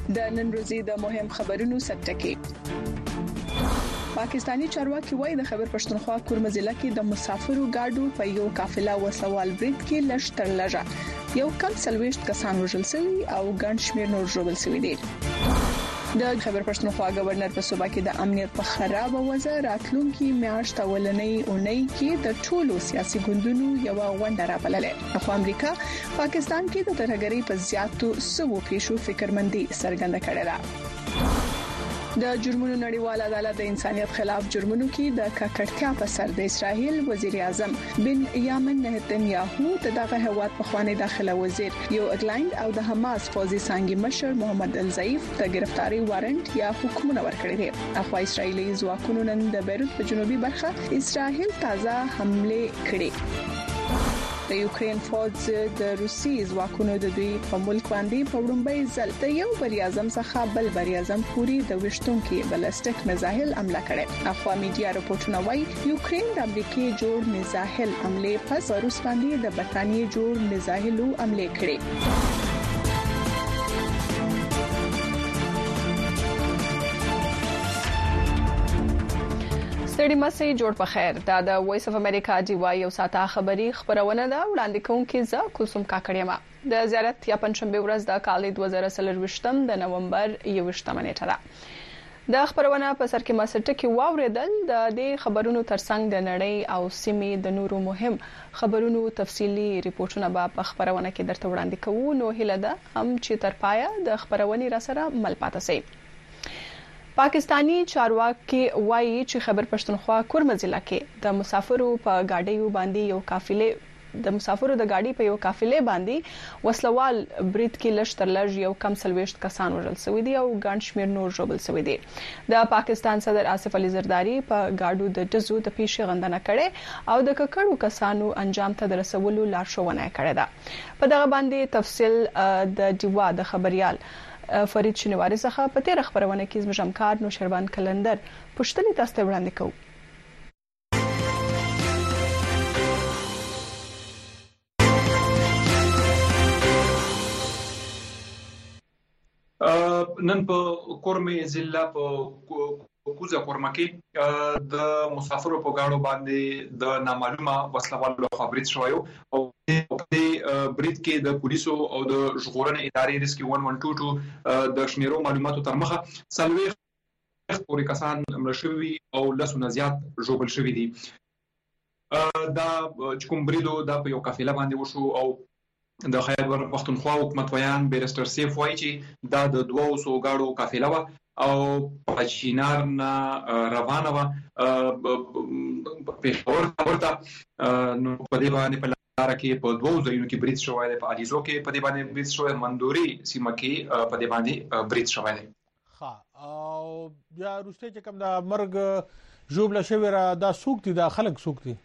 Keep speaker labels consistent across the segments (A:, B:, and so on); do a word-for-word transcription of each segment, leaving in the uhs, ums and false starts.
A: د نن ورځې د مهم خبرونو سرټکی. پاکستانی چارواکي وایي د خیبر پښتونخوا کورمه ضلع کې د مسافرو ګاډو په یو قافله وسوال برید کې لږ تر لږه یو کم سلويشت کسان وژل شوي او ګڼ شمېر نور ژوبل شوي دي. د خیبر پښتونخوا گورنر په صوبه کې د امنیت په خراب وضع راتلونکي میاشت اولنۍ اونۍ کې د ټولو سیاسي ګوندونو یو غونډه راپللې. خو امریکا پاکستان کې د ترهګرۍ په زیاتو سوو پیښو فکرمندي څرګنده کړې ده. د جرمونو نړیوال عدالت د انسانيت خلاف جرمونو کې د ککړتیا په سر د اسرائیل وزیر اعظم بن یامن نتنیاهو د دغه هیواد په خوانی داخله وزیر یو اګلایند او د حماس فوزي سانګي مشر محمد الزعیف د گرفتاری وارنټ یا حکمونه ورکړي دي. اخوا اسرائیلي ځواکونو نن د بیروت په جنوبي برخه اسرائیل تازه حمله کړې. د یوکرين فوج د روسي ځواکونو د دوی په ملک باندې په وړاندې ځل د یو بریاعظم څخه بل بریاعظم پوری د وشتونکو بلستیک میزایل حمله کړې. اخوا میډیا راپورټونه وايي یوکرين د امریکای جوړ میزایل حمله پس روس باندې د برتانیې جوړ میزایلو حمله کړې. ستړي مسي جوړ په خیر. دا د وایس اف امریکا دی وای یو ساته خبری خبرونه ده وړاندې کوونکې ز کلثوم کاکړیما. د زیارت یا پنځشنبه ورځ د کال دوه زره څلور د نومبر یوویشتمه نیټه ده. د خبرونه په سر کې مسټه کې واوریدل د دې خبرونو ترڅنګ د نړۍ او سیمې د نورو مهم خبرونو تفصيلي ریپورتونه په خبرونه کې درته وړاندې کوو. نو هیله ده هم چې تر پایه د خبرونې را سره مل پاتې شئ. پاکستانی چارواکي وایي چې خیبر پښتونخوا کورمه ضلع کې د مسافرو په گاډیو باندې یو قافله د مسافرو د گاډي په یو قافله باندې وسلوال برید کې لږ تر لږ یو کم سلويشت کسان وژل شوي دي او ګڼ شمېر نور ژوبل شوي دي. د پاکستان صدر آصف علي زرداری په گاډو د ډزو د پیښې غندنه کړې او د ککړو کسانو انجام ته رسولو لارښوونه کړې ده. په دغه باندې تفصیل د دیوا د خبريال فرید شنواری څخه په تیر خبرونه کې زموږ همکار نو شربان کلندر پښتني تاسو ته وړاندې کوو.
B: نن په کورمه ضلع په کوزه کورمه کې د مسافرو په گاډو باندې د نامعلومه وسلوالو خبرې شویو او د برید کې د پولیسو او د ژغورنې ادارې ریسکیو یک یک دو دو د شمیرو معلوماتو تر مخه سلوي پورې کسان مړ شوي او لسونه زیات ژوبل شوي دي. دا کوم بریدو د په یو قافله باندې وشو او د خیبر پښتونخوا حکومت ویان بیرستر سیف وایي چې دا د دوه سوه گاډو قافله و او پچینار نه روانه و په اور ورته نو په دې باندې په لار کې په دوه ځایونو کې برید شوی دی. په الیزو کې په دې باندې برید شوی، مندوري سیمه کې په دې باندې برید شوی دی.
C: ها او بیا روسته چې کوم د مرګ جوبله شوی را دا سوق دي د خلک سوق دي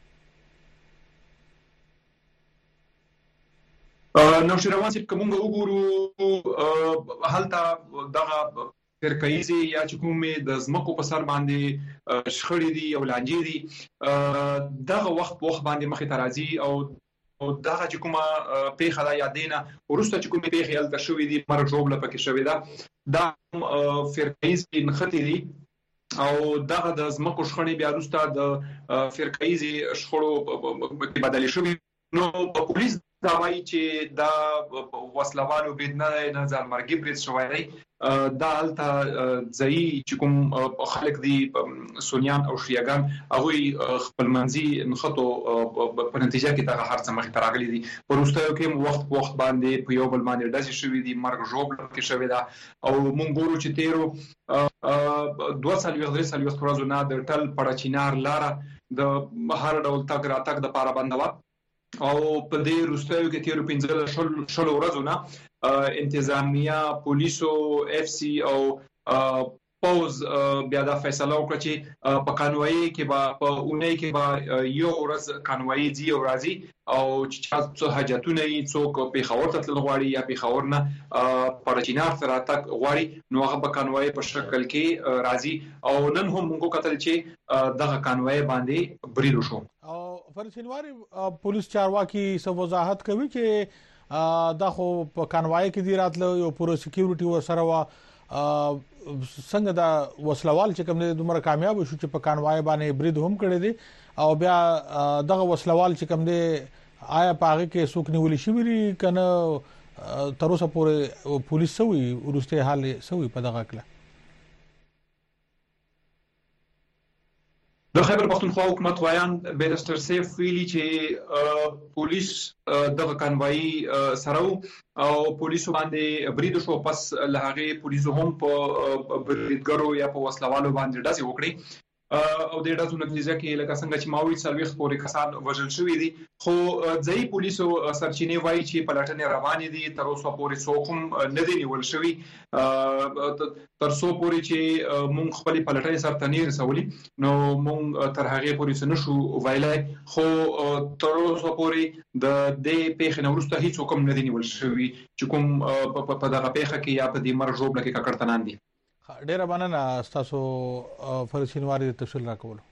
B: نو شروان چې کومه وګورو هلته دغه فرقایزي یا چې کومې د زمکو په سر باندې شخړې دي او لانجې دي دغه وخت وخت باندې مخې ته راځي او دغه چې کومه پیښه ده یادینه ورسته چې کومې پیښې هلته شوې دي مرګ ژوبله پکې شوې ده دا فرقایزي نښتې دي او دغه د زمکو شخړې بیا وروسته د فرقایزي شخړو بدلې شوې. نو پولیس دا وایي چې دا وسلوالو برید نه دی، نه ځانمرګي برید شوی دی. دا هلته ځایي چې کوم خلک دي سنیان او شیعهګان هغوی خپلمنځي نښتو په نتیجه کې دغه هر څه مخې ته راغلي دي. په وروستیو کې وخت په وخت باندې په یو بل باندې ډزې شوي دي، مرګ ژوبله پکې شوې ده او موږ ګورو چې تیرو دوه څلوېښت درې څلوېښت ورځو نه د ټل پړه چینار لاره د هر ډول تګ راتګ دپاره بنده وه او په دې وروستیو کې تیرو پنځه شلو ورځو نه انتظامیه، پولیسو، اف سی او پوز بیا دا فیصله وکړه چې په قانوني کې به په اونۍ کې به یو ورځ قانوني ځي او راځي او چې څه حاجتونه یې څوک پیښور ته تلل غواړي یا پیښور نه پړچینار ته راتګ غواړي نو هغه په قانوني په شکل کې راځي او نن هم موږ کتل چې دغه قانوني باندې برید وشو.
C: او فرشنواری پولیس چارواکي سو وضاحت کوي چې دا خو په کانوای کې دی راتله یو پوره سکیورټي ور سره وا څنګه دا وسلوال چې کوم دي دومره کامیاب شو چې په کانوای باندې برید هم کړی دي او بیا دغه وسلوال چې کوم دي آیا پاغه کې څوک نیول شي ویری کنه تر اوسه پورې پولیس سوي ورسته حال سوي په دغه کله
B: د خیبر پختونخوا حکومت وایان بیرستر سیف ویلي چې پولیس دغه کانوای سره او پولیسو باندې برید شو پس له هغه پولیسو هم په بریدګرو یا په وسلوالو باندې ډزې وکړي او د ډزو نتیجه کې لکه څنګه چې ماوي سرویس پورې کسان وژل شوی دي خو ځای پولیسو سرچینې وایي چې پلټنې روانې دي تر اوسه پورې څوک هم نه دی نیول شوی تر څو پورې چې مونږ خپل پلټنې سره نه رسولي نو مونږ تر هغه پورې نشو ویلای خو تر اوسه پورې د دې پیښې نه وروسته هیڅ کوم نه دی نیول شوی چې کوم په دغه پیښه کې یا په دې مرګ جوړ لکه ککړتنان دي
C: ډیره مننه تاسو فرشینواري تفصیل راکول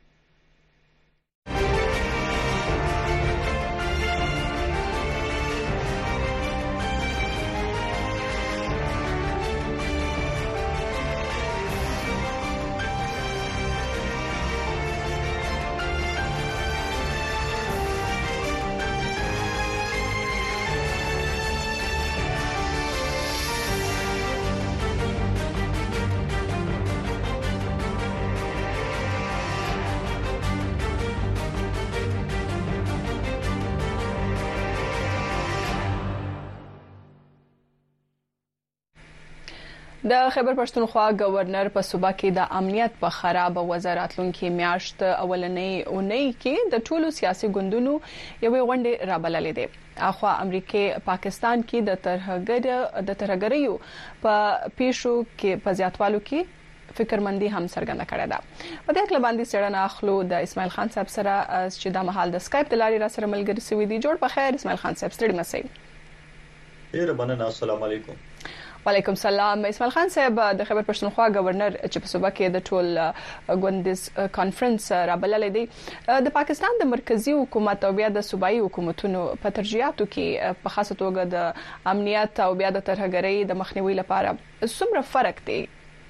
A: د خیبر پښتونخوا گورنر په صوبه کې د امنیت په خراب وزارت لونکي میاشت اولنې اونۍ کې د ټولو سیاسي ګوندونو یوې غونډې رابللې ده اخوا امریکا پاکستان کې د ترهګر د ترهګریو په پیښو کې په زیاتوالو کې فکرمندي هم څرګنده کړې ده په دې اړه باندې څېړنه اخلو د اسماعیل خان صاحب سره چې د مهال د اسکایپ د لارې را سره ملګری سوي دي جوړ په خیر اسماعیل خان صاحب ستړي مسئ
D: ډیر مننه السلام علیکم
A: وعلیکم السلام اسماعیل خان صاحب د خیبر پښتونخوا گورنر چې په صوبه کې د ټول غونډیز کانفرنس رابللې دی د پاکستان د مرکزی حکومت او بیا د صوبایي حکومتونو په ترجیحاتو کې په خاصه توګه د امنیت او بیا د ترهګرۍ د مخنیوي لپاره څومره فرق دی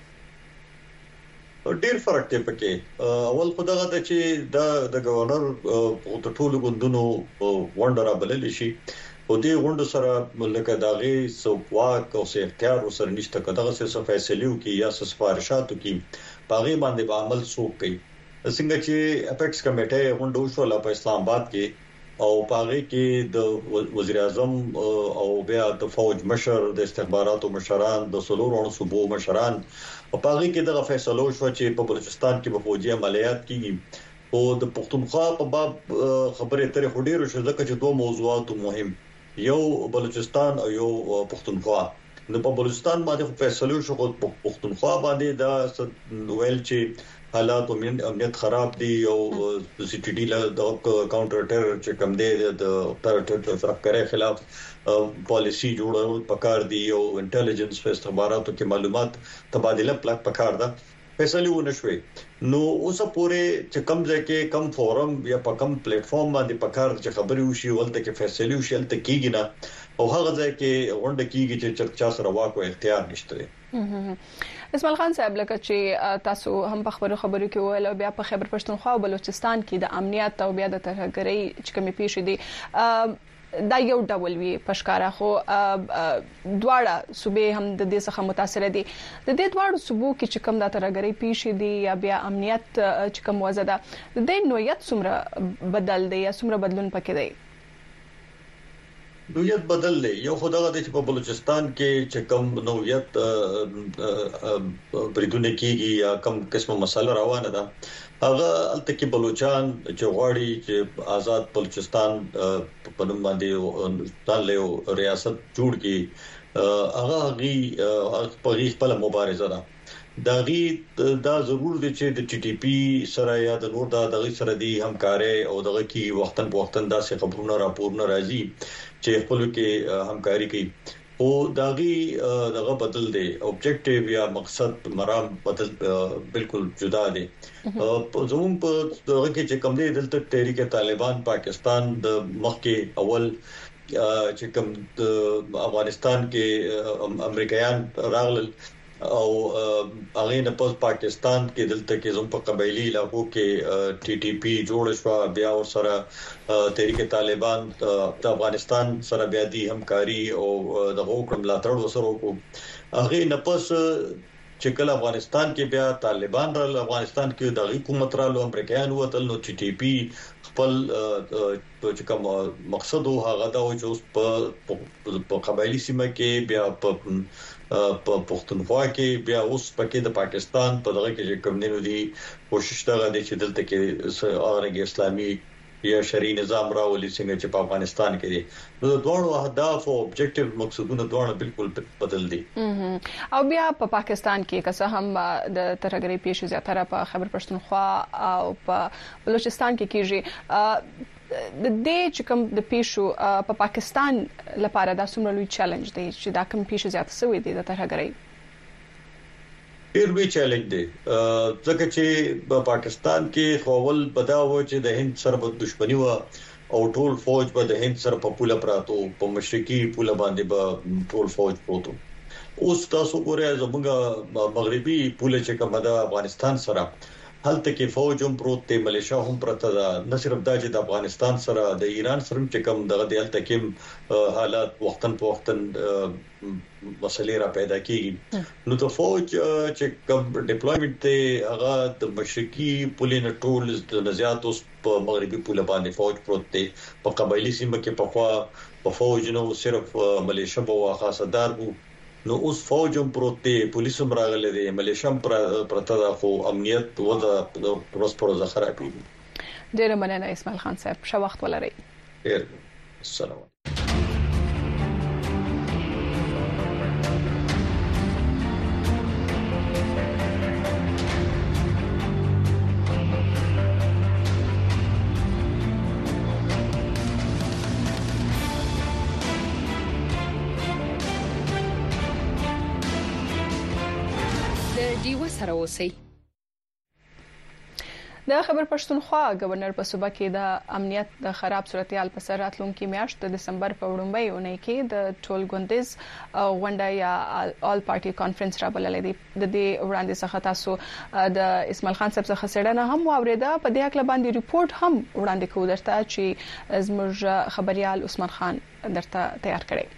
D: ډیر فرق دی پکې اول خدای ته چې د د گورنر په ټولو غوندونو غونډه رابللې شي او دې غونډه سره لکه داغي سوواک او سي اختیار سره نشته کداغه څه فیصلو کې یا څه سفارشاتو کې باغی باندې به عمل څوک کوي څنګه چې اپیکس کمیټه غونډه وشوله په اسلام آباد کې او باغی کې د وزیر اعظم او بیا د فوج مشر د استخباراتو مشران د سلورونو صوبو مشران او باغی کې د فیصلو شو چې په بلوچستان کې به فوجي عملیات کیږي او د پښتونخوا په باب خبرې ترې خډيرو شو ځکه چې دوه موضوعات مهم یو بلوچستان او یو پښتونخوا نو په بلوچستان باندې فیصلو شو په پښتونخوا باندې دا ویل چې حالات او امنیت خراب دي او سی ټي ډي له د کاونټر ټیرر چې کم دی د ټیرر فرقې خلاف پالیسی جوړول پکار دي او انټيليجنس په استخباراتو کې معلومات تبادله پلاک پکار ده فیصله ونه شوې نو اوس پورې چې کم ځکه کم فورم یا په کم پلیټ فارم باندې پکار چې خبرې وشي ولته کې فیصله وشي ولته کېږي نه او هغه ځکه غونډه کېږي چې چرچا سره واکو اختیار نشته
A: اسماعیل خان صاحب لکه چې تاسو هم په خبرو خبرو کې ویل بیا په خیبر پښتونخوا او بلوچستان کې د امنیت او بیا د ترهګرۍ چې کومې پیښې دي دا یو ډول وی پښکارا خو دواړه صوبې هم د دې څخه متاثر دي د دې دواړو صوبو کې چې کوم د ترهګرۍ پیښې دي یا بیا امنیت چې کوم وضع ده د دې نوعیت څومره بدل دی یا څومره بدلون پکې دی
D: نوعیت بدل دی یو خدای د په بلوچستان کې چې کوم نوعیت بریدونه کیږي یا کوم قسمه مسله روانه ده هغه الته کې بلوچستان چې غواړي چې آزاد بلوچستان په نوم باندې ځان له ریاست جوړ کړي هغه غي په خپل مبارزه ده داغي دا ضرور دي چې د ټي ټي پی سره یا د نور د دغه سره دي همکاري او دغه کې وختن په وختن داسې خبرونه راپورونه راځي چې خپل کې همکاري کوي او داغي دغه بدل دی اوبجیکټیو یا مقصد مرام بدل بالکل جدا دي زموږ په دغه کې چې کوم دي دلته تحریک طالبان پاکستان د مخ کې اول چې کوم افغانستان کې امریکایان راغلل او هغه نه پس پاکستان کې دلته کې زم په قبایلی علاقو کې ټي ټي پی جوړ شو بیا ور سره تحریک طالبان د افغانستان سره بیا دي همکاري او د حکومت ملاتړ وسره کو هغه نه پس چې کله افغانستان کې بیا طالبان را افغانستان کې د حکومت را لو امریکایان وتل نو ټي ټي پی خپل چې کوم مقصد هغه دا و چې په قبایلی سیمه کې بیا په په پښتونخوا کې بیا اوس پکې د پاکستان په دغه کې کوم نه دي کوشش دا غواړي چې دلته کې اورګي اسلامي یا شرعي نظام راولي څنګه چې په افغانستان کې دي نو دوه اهداف او اوبجیکټیو مقصدونه دوه بالکل بدل دي
A: او بیا په پاکستان کې که هم د ترهګرۍ پیښې زیاتره په خیبر پښتونخوا او په بلوچستان کې کیږي د دې چې کوم د پیښو په پاکستان لپاره دا څومره لوی چیلنج دی چې دا کوم پیښې زیات شوې دي د ترهګرۍ
D: ډیر وی چیلنج دی ځکه چې په پاکستان کې خوول بداوه چې د هند سره په دښمنی و او ټول فوج به د هند سره په پوله پراتو په مشرقي پوله باندې به ټول فوج پروتو اوس تاسو ګورئ زموږ مغربي پوله چې کومه د افغانستان سره هلته کې فوج هم پروت دی ملیشیا هم پرته ده نه صرف د د افغانستان سره د ایران سره چې کوم دغه د هلته کې حالات وختن په وختن مسلې را پیدا کیږي نو ته فوج چې کوم ډیپلویمنت ته هغه د مشرقي پولې نه ټول د نزيات اوس په مغربي پوله باندې فوج پروت دی په قبایلی سیمه کې په خوا په فوج نو صرف ملیشیا په خاصه دار وو نو اوس فوج هم پروت دی پولیس هم راغلي دي ملیشیا هم پرته ده خو امنیت وضع روز پر ورځ خرابېږي
A: ډېر مننه اسماعیل خان صاحب ښه وخت ولرئ
D: ډېر السلام
E: سره اوسئ
A: د خیبر پښتونخوا گورنر په صوبه کې د امنیت د خراب صورتحال په سر راتلونکي میاشت د دسمبر په وړاندې اونۍ کې د ټول ګوندیز غونډه یا آل پارټي کانفرنس را بللې دي د دې وړاندې څخه تاسو د اسماعیل خان صاحب څخه سړنه هم واوریده په دې اړه باندې ریپورت هم وړاندې کوو درته چې زموږ خبريال عثمان خان درته تیار کړی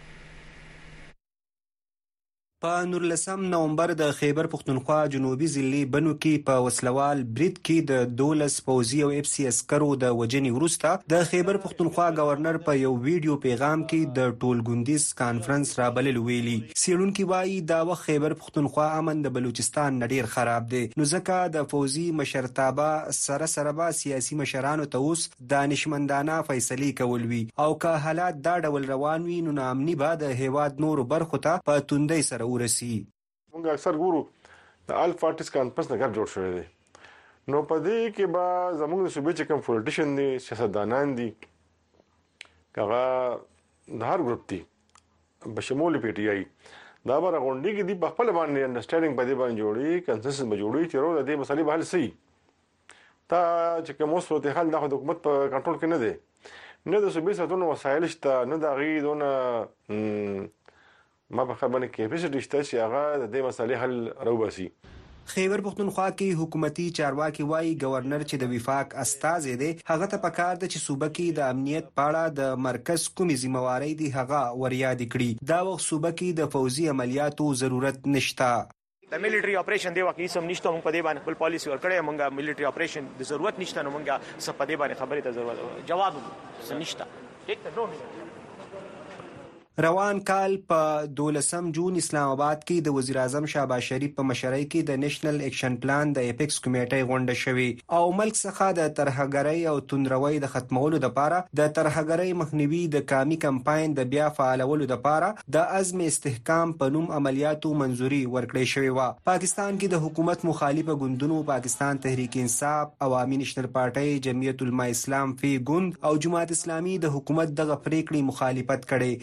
F: په نورلسم نومبر د خیبر پښتونخوا جنوبي ضلع بنو کې په وسلوال برید کې د دولس پوزي او اف سي عسکرو د وجنې وروسته د خیبر پښتونخوا گورنر په یو ویډیو پیغام کې د ټولګوندیز کانفرنس را بلل ویلي سیړونکو وایي دا وخت خیبر پښتونخوا امن د بلوچستان نډیر خراب دی نو ځکه د فوزي مشرتابه سره سره با سیاسي مشرانو ته اوس دانشمندانه فیصله کول وی او که حالات دا ډول روان وي نو نامني به د هیواد نور برخو ته په توندۍ سره ورسي
G: موږ اکثر ګورو د آل پارټیز کانفرنس نه ګډ جوړ شوی دی نو په دې کې به زموږ د صوبې چې کوم پولیټیشن دي سیاستدانان دي هغه د هر ګروپ دي بشمول پی ټی آی دا به غونډې کې دي په خپل باندې انډرسټانډینګ په دې باندې جوړي کنسنسس به جوړي چې ورو د دې مسلې به حل شي تا چې کوم صورتحال د حکومت په کنټرول کې نه دی نه د صوبې ساتونو وسایل شته نه د غیدونه ما په خبره کې کیپیسټی شته چې هغه د دې مسلې حل راوباسي
F: خیبر پښتونخوا کې حکومتي چارواکي وایي گورنر چې د وفاق استازي دی هغه ته پکار د چې صوبه کې د امنیت پاړه د مرکز کومي ذمہواری دی هغه وریاد کړي دا وخت صوبه کې د فوزي عملیاتو ضرورت نشته
H: د میلیټری اپریشن دی واقعي سم نشته موږ په دې باندې خپل پالیسی ورکړې موږ میلیټری اپریشن د ضرورت نشته نو موږ څه په دې باندې خبرې ته ضرورت جواب څه نشته ټیک ته نو
F: روان کال په دولسم جون اسلام آباد کې د وزیر اعظم شهباز شریف په مشرۍ کې د نېشنل اکشن پلان د اپیکس کمیټې غونډه شوې او ملک څخه د ترهګرۍ او توندروي د ختمولو لپاره د ترهګرۍ مخنیوي د کامي کمپاین د بیا فعالولو لپاره د عزم استحکام په نوم عملیاتو منځوري ورکړې شوې و پاکستان کې د حکومت مخالفه ګوندونو پاکستان تحریک انصاف عوامي نېشنل پارټي جمعیت العلماء اسلام فی ګوند او جماعت اسلامي د حکومت دغه پریکړې مخالفت کړي او وی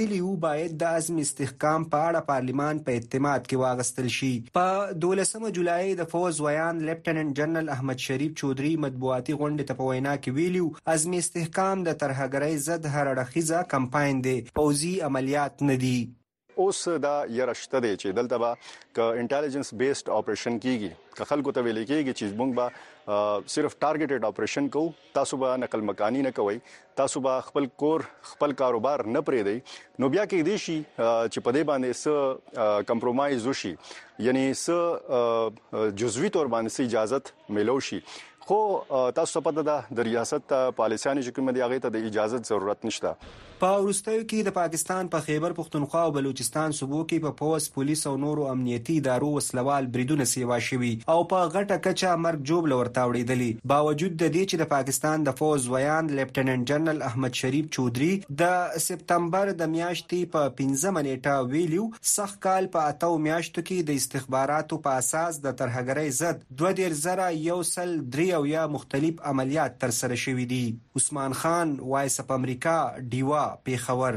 F: ویلیو باید د عزم استحکام په اړه پارلیمان په اعتماد کې واغستل شي. په دولسمه جولای د فوز ویان لیفټیننټ جنرال احمد شریف چودري مطبوعاتي غونډې ته په وینا کې ویلیو عزم استحکام د ترهګرۍ ضد هر اړخیزه کمپاین دی، پوځي عملیات نه دي.
E: اوس دا یرشته دی چې دلته به ک انټيليجنس بیسډ اپریشن کیږي، که خلکو ته ویل کېږي چې موږ به صرف ټارګټډ اپریشن کوو، تاسو به نقل مکانی نه کوئ، تاسو به خپل کور خپل کاروبار نه پرېږدئ، نو بیا کې دی شي چې په دې باندې څه کمپرومایز وشي، یعنی څه جزوي تور باندې اجازه ملو شي. خو تاسو په د ریاست پالیسیانو چې کوم دی هغه ته د اجازه ضرورت نشته.
F: په وروستیو کې د پاکستان په خیبر پختونخوا او بلوچستان صوبو کې په پولیس پولیس او نورو امنیتي ادارو وسلوال بریدونه سیوا شوي او په غټه کچه مرګ جوړ لورته وړېدلې. باوجود د دې چې د پاکستان د فوز ویان لیفټیننټ جنرال احمد شریف چودري د سپتمبر د میاشتې په پنځمه نیټه ویلیو سخت کال په اتو میاشتو کې د استخباراتو په اساس د ترهګرۍ ضد دوه دېرش زره یو سل درې او یا مختلف عملیات تر سره شوي دي. عثمان خان، وایس اپ امریکا، ډیوا، پیښور.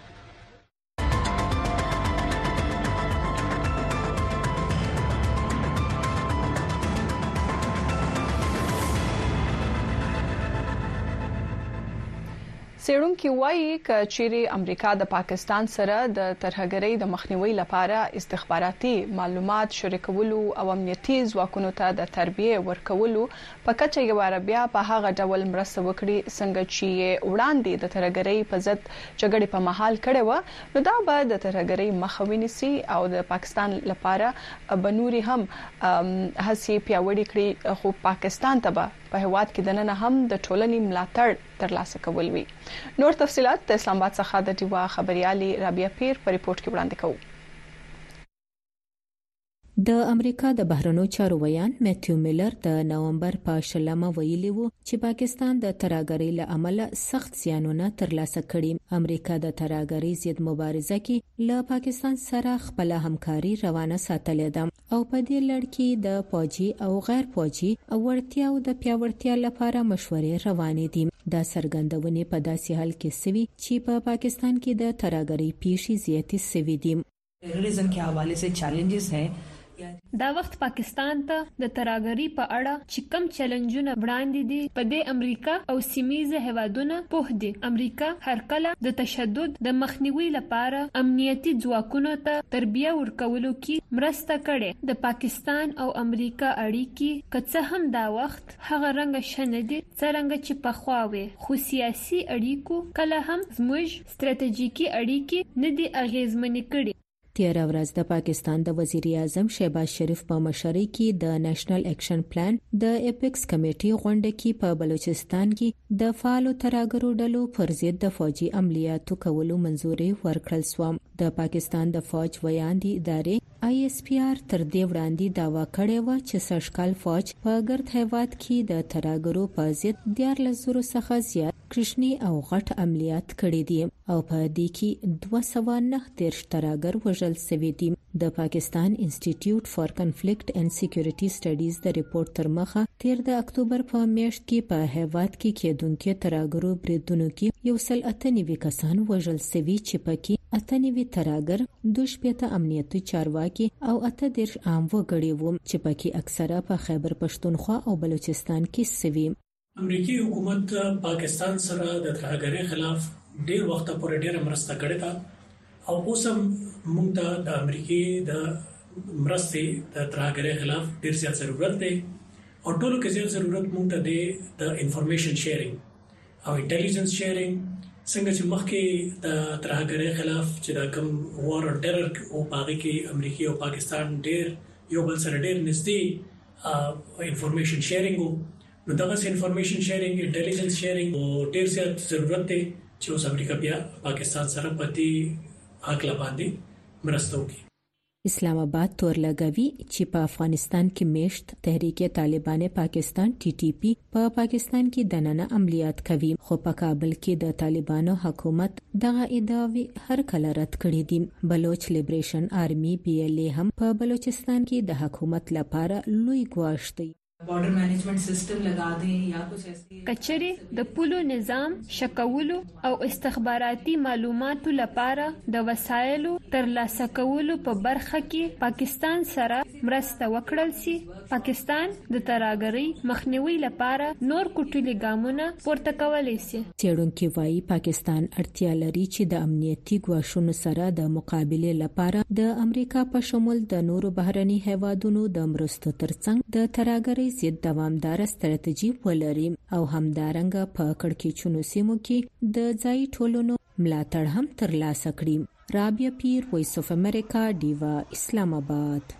A: څېړونکي وایي چې چیرې امریکا د پاکستان سره د ترهګرۍ د مخنیوي لپاره استخباراتي معلومات شریکولو او امنیتي ځواکونو ته د تربیه ورکولو په کچه یو عربیا په هغه ډول مرسته وکړي څنګه چې وړاندې د ترهګرۍ په ضد جګړې په محل کړي و، نو دا به د ترهګرۍ مخه ونیسي او د پاکستان لپاره بنوري هم هڅې پیاوړې کړي، خو پاکستان ته به په هیواد کې دننه هم د ټولنې ملاتړ ترلاسه کول وي. نور تفصيلات د اسلام آباد څخه د ډیوا خبريالي رابعه پیر په ریپورت کې وړاندې کوو.
I: د امریکا د بهرنیو چارو ویان میتیو میلر د نومبر په شلمه ویلي وو چې پاکستان د ترهګرۍ له امله سخت زیانونه ترلاسه کړي. امریکا د ترهګرۍ ضد مبارزه کې له پاکستان سره خپل همکاري روانه ساتلې ده او په دې لړ کې د فوجي او غیر فوجي وړتیاو د پیاوړتیا لپاره مشورې روانې دي. دا څرګندونه په داسې حال کې سوي چې په پاکستان کې د ترهګرۍ پیښې زیاتې سوي دي.
J: ټیرریزم के हवाले से चैलेंजेस हैं.
K: دا وخت پاکستان ته د ترهګرۍ په اړه چې کم چیلنجونه وړاندې دي په دې امریکا او سیمایي هیوادونو په دې امریکا هر کله د تشدد د مخنیوي لپاره امنیتي ځواکونو ته تربیه ورکولو کې مرسته کړې. د پاکستان او امریکا اړیکې که هم دا وخت هغه رنګ شنه دي څنګه چې په خواوي، خو سیاسي اړیکو کله هم زموږ ستراتیژیکي اړیکې نه دي اغیزمنې کړې.
I: تیر ورځ د پاکستان د وزیر اعظم شهباز شریف په مشرۍ کې د نېشنل اکشن پلان د اپیکس کمیټې غونډه کې په بلوچستان کې د فعالو ترهګرو ډلو پر ضد د فوجي عملیاتو کولو منځوري ورکړل شو. د پاکستان د فوج ویان دي ادارې آی اس پی آر تر دې وړاندې داوا کړې و چې سرشکال فوج په ګرد هیواد کې د ترهګرو په ضد دیارلس زره څخه زیات کرشنی او غټ عملیات کړي دي او په دې کې دوه سوه نهه دیرش ترهګر وژل شوي دي. د پاکستان انسټیټیوټ فار کنفلیکټ اینڈ سکیورټي سټډیز د ریپورت تر مخه تیر د اکتوبر په میاشت کې په هیواد کې کېدونکو ترهګرو بریدونو کې یو سل اته نوي کسان وژل شوي چې پکې اته نوي ترهګر، دوه شپېته امنیتي چارواکي او اته دیرش عام وګړي وو چې پکې اکثره په خیبر پښتونخوا او بلوچستان کې سوي.
L: امریکایي حکومت پاکستان سره د ترهګرۍ خلاف ډیر وخت پورې ډیر مرسته کړې ده او اوس هم موږ ته د امریکای د مرستې د ترهګرۍ خلاف ډیر زیات ضرورت دی او ټولو کې زیات ضرورت موږ ته دی د انفارمیشن شیرینګ او انټيليجنس شیرینګ. څنګه چې مخکې د ترهګرۍ خلاف چې د کوم وار او ټرر او باغی کې امریکای او پاکستان ډیر یو بل سره ډیر نږدې انفارمیشن شیرینګ، نو دغه انفارمیشن شیرینګ انټيليجنس شیرینګ او ډیر زیات ضرورت دی چې اوس امریکا بیا پاکستان سره پتی حق باندې مرسته وکړي.
I: اسلام آباد تور لګوي چې په افغانستان کې میشت تحریک طالبان پاکستان ټي ټي پی په پاکستان کې دننه عملیات کوي، خو په کابل کې د طالبانو حکومت دغه ادعاوی هر کله رد کړې دي. بلوچ لیبریشن آرمي بي ال اے هم په بلوچستان کې د حکومت لپاره لوی ګواښ دی.
J: बॉर्डर मैनेजमेंट सिस्टम लगा दें या कुछ ऐसी
K: کچري د پولو نظام شکولو او استخباراتي معلوماتو لپاره د وسایلو ترلاسه کولو په برخه کې پاکستان سره مرسته وکړل سي. پاکستان د ترهګرۍ مخنیوي لپاره نور کوټلي ګامونه پورته کولای سي.
I: څېړونکو وايي پاکستان اړتیا لري چې د امنیتي ګواښونو سره د مقابله لپاره د امریکا په شمول د نورو بهرني هیوادونو د مرستو ترڅنګ د ترهګرۍ ضد دوامدار ستراتیژي ولري او همدارنګه په کړکېچونو سیمو کې د ځای ټولنو ملاتړ هم ترلاسه کړي. رابعه پیر، وایس اف امریکا، ډیوا، اسلام آباد.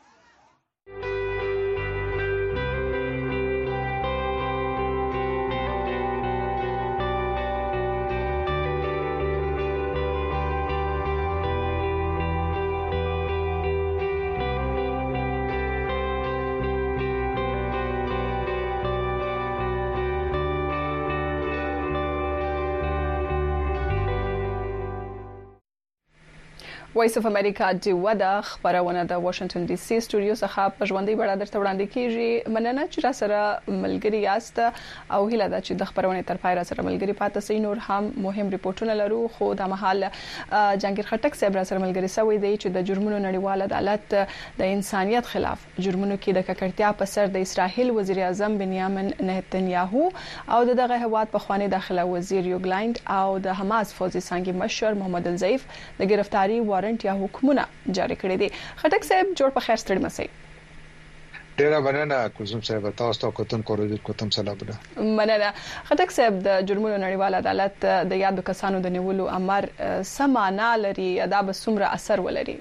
A: وایس اف امریکا د ودا خبرونه د واشنگټن ډي سي سټوډیو څخه په ژوندۍ بڼه درته وړاندې کیږي. مننه چې را سره ملګری یاست او هیله ده چې د خبرونه تر پای را سره ملګری پاتې سي. نور هم مهم ریپورتونه لرو خو د محل جنگیر خټک صاحب را سره ملګری سوي دی چې د جرمونو نړیوال عدالت د انسانيت خلاف جرمونو کې د ککړتیا په سر د اسرائیل وزیر اعظم بنیامین نتنیاهو او دغه هواد په خواني داخله وزیر یوګلایند او د حماس فوزي څنګه مشر محمد الزیف د گرفتاری وارنټ یا حکومونه جاری کړی دي. خټک صاحب جوړ په خیر ستړي مسئ.
M: ډیره مننه کوزم صاحب، تاسو ته کوتن کوروز کوتم سلامونه.
A: مننه. خټک صاحب د جرمونو نړیوال عدالت د یادو کسانو د نیولو امر سمانا لري دا به څومره اثر ولري؟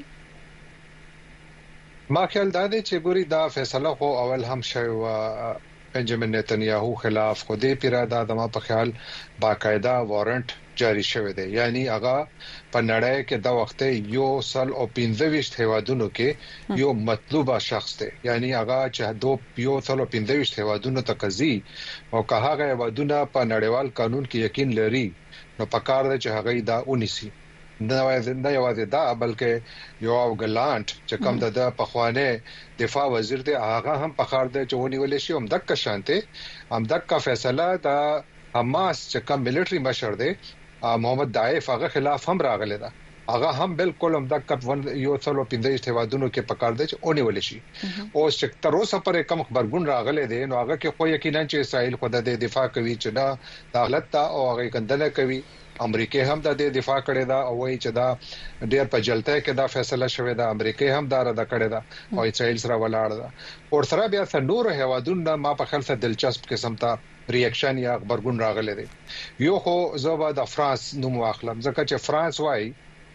M: ما خیال دا دی چې ګوري دا فیصله خو اول هم شوی و بنجامین نتنیاهو خلاف، خو دې پیراده د ما په خیال باقاعده وارنټ جاری شوی دی. یعنی هغه په نړۍ کې د وخت یو سل او پنځه ویشت هیوادونو کې یو مطلوبه شخص دی. یعنی هغه چې دو یو سل او پنځه ویشت هیوادونو ته قضیه او که هغه هیوادونه په نړیوال قانون کې یقین لري نو پکار دی چې هغه دا ونیسي. نه یوازې دا بلکې یو ګلانت چې کوم د پخوانه دفاع وزیر دی هغه هم پکار دی چې ونیول شي. هم دغه شانته هم دغه فیصله د حماس چې کوم ملټری مشر دی محمد دایف هغه خلاف هم راغلی دا. هغه هم بالکل هم د کپ یو څلو پنځه هیوادونو کې پکار دی چې اونې ولې شي. او چې تر اوسه پرې کوم خبرګون راغلی دی نو هغه کې خو یقینا چې اسرائیل خو د دفاع کوي چې دا دولت ته او هغه کندنه کوي. امریکا هم د دفاع کړي دا او وایي چې دا ډېر په جلته کې دا فیصله شوې ده. امریکا هم دا رد کړي دا او اسرائیل سره ولاړ ده. او سره بیا څنور هیوادونو ما په خلک دلچسپ قسم ته ریاکشن یا خبرګون راغلی دی. یو خو زوبا د فرانس نوم واخلم ځکه چې فرانس وایي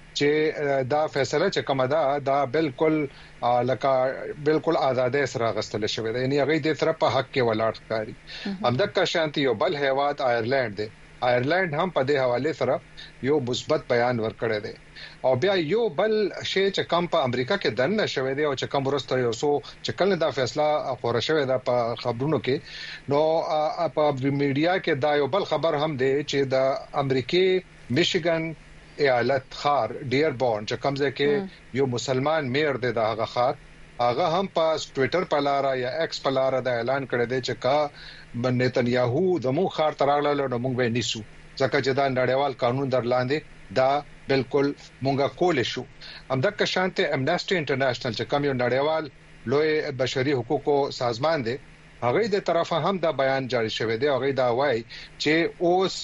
M: چې دا فیصله چې کومه ده دا بالکل لکه بالکل آزادۍ سره غستل شوی دی. یعنی هغه د طرف په حق کې ولاړ ښکاري. همدغه شانتي یو بل هیواد آیرلند دی. آیرلند هم په دې حواله سره یو مثبت بیان ورکړی دی. او بیا یو بل شی چې کم په امریکا کې دنه شوی دی او چې کم ورسته یو سو چې کله دا فیصله خور شوی دا په خبرونو کې نو په میډیا کې دا یو بل خبر هم دی چې د امریکای میشیګن ایالت خار ډیربورن چې کوم ځای کې یو مسلمان میر دی دا هغه خار هغه هم په ټوئیټر په لار یا ایکس په لار دا اعلان کړی دی چې کا نتنیاهو زمو خار تراغله نو موږ به نیسو ځکه چې دا نړیوال قانون درلاندې دا بالکل مونږه کول شو. همدغه شانته امنیسټي انټرنیشنل چې کوم یو نړیوال لوی بشري حقوقو سازمان دی هغه د طرفه هم دا بیان جاری شوی دی. هغه دا وایي چې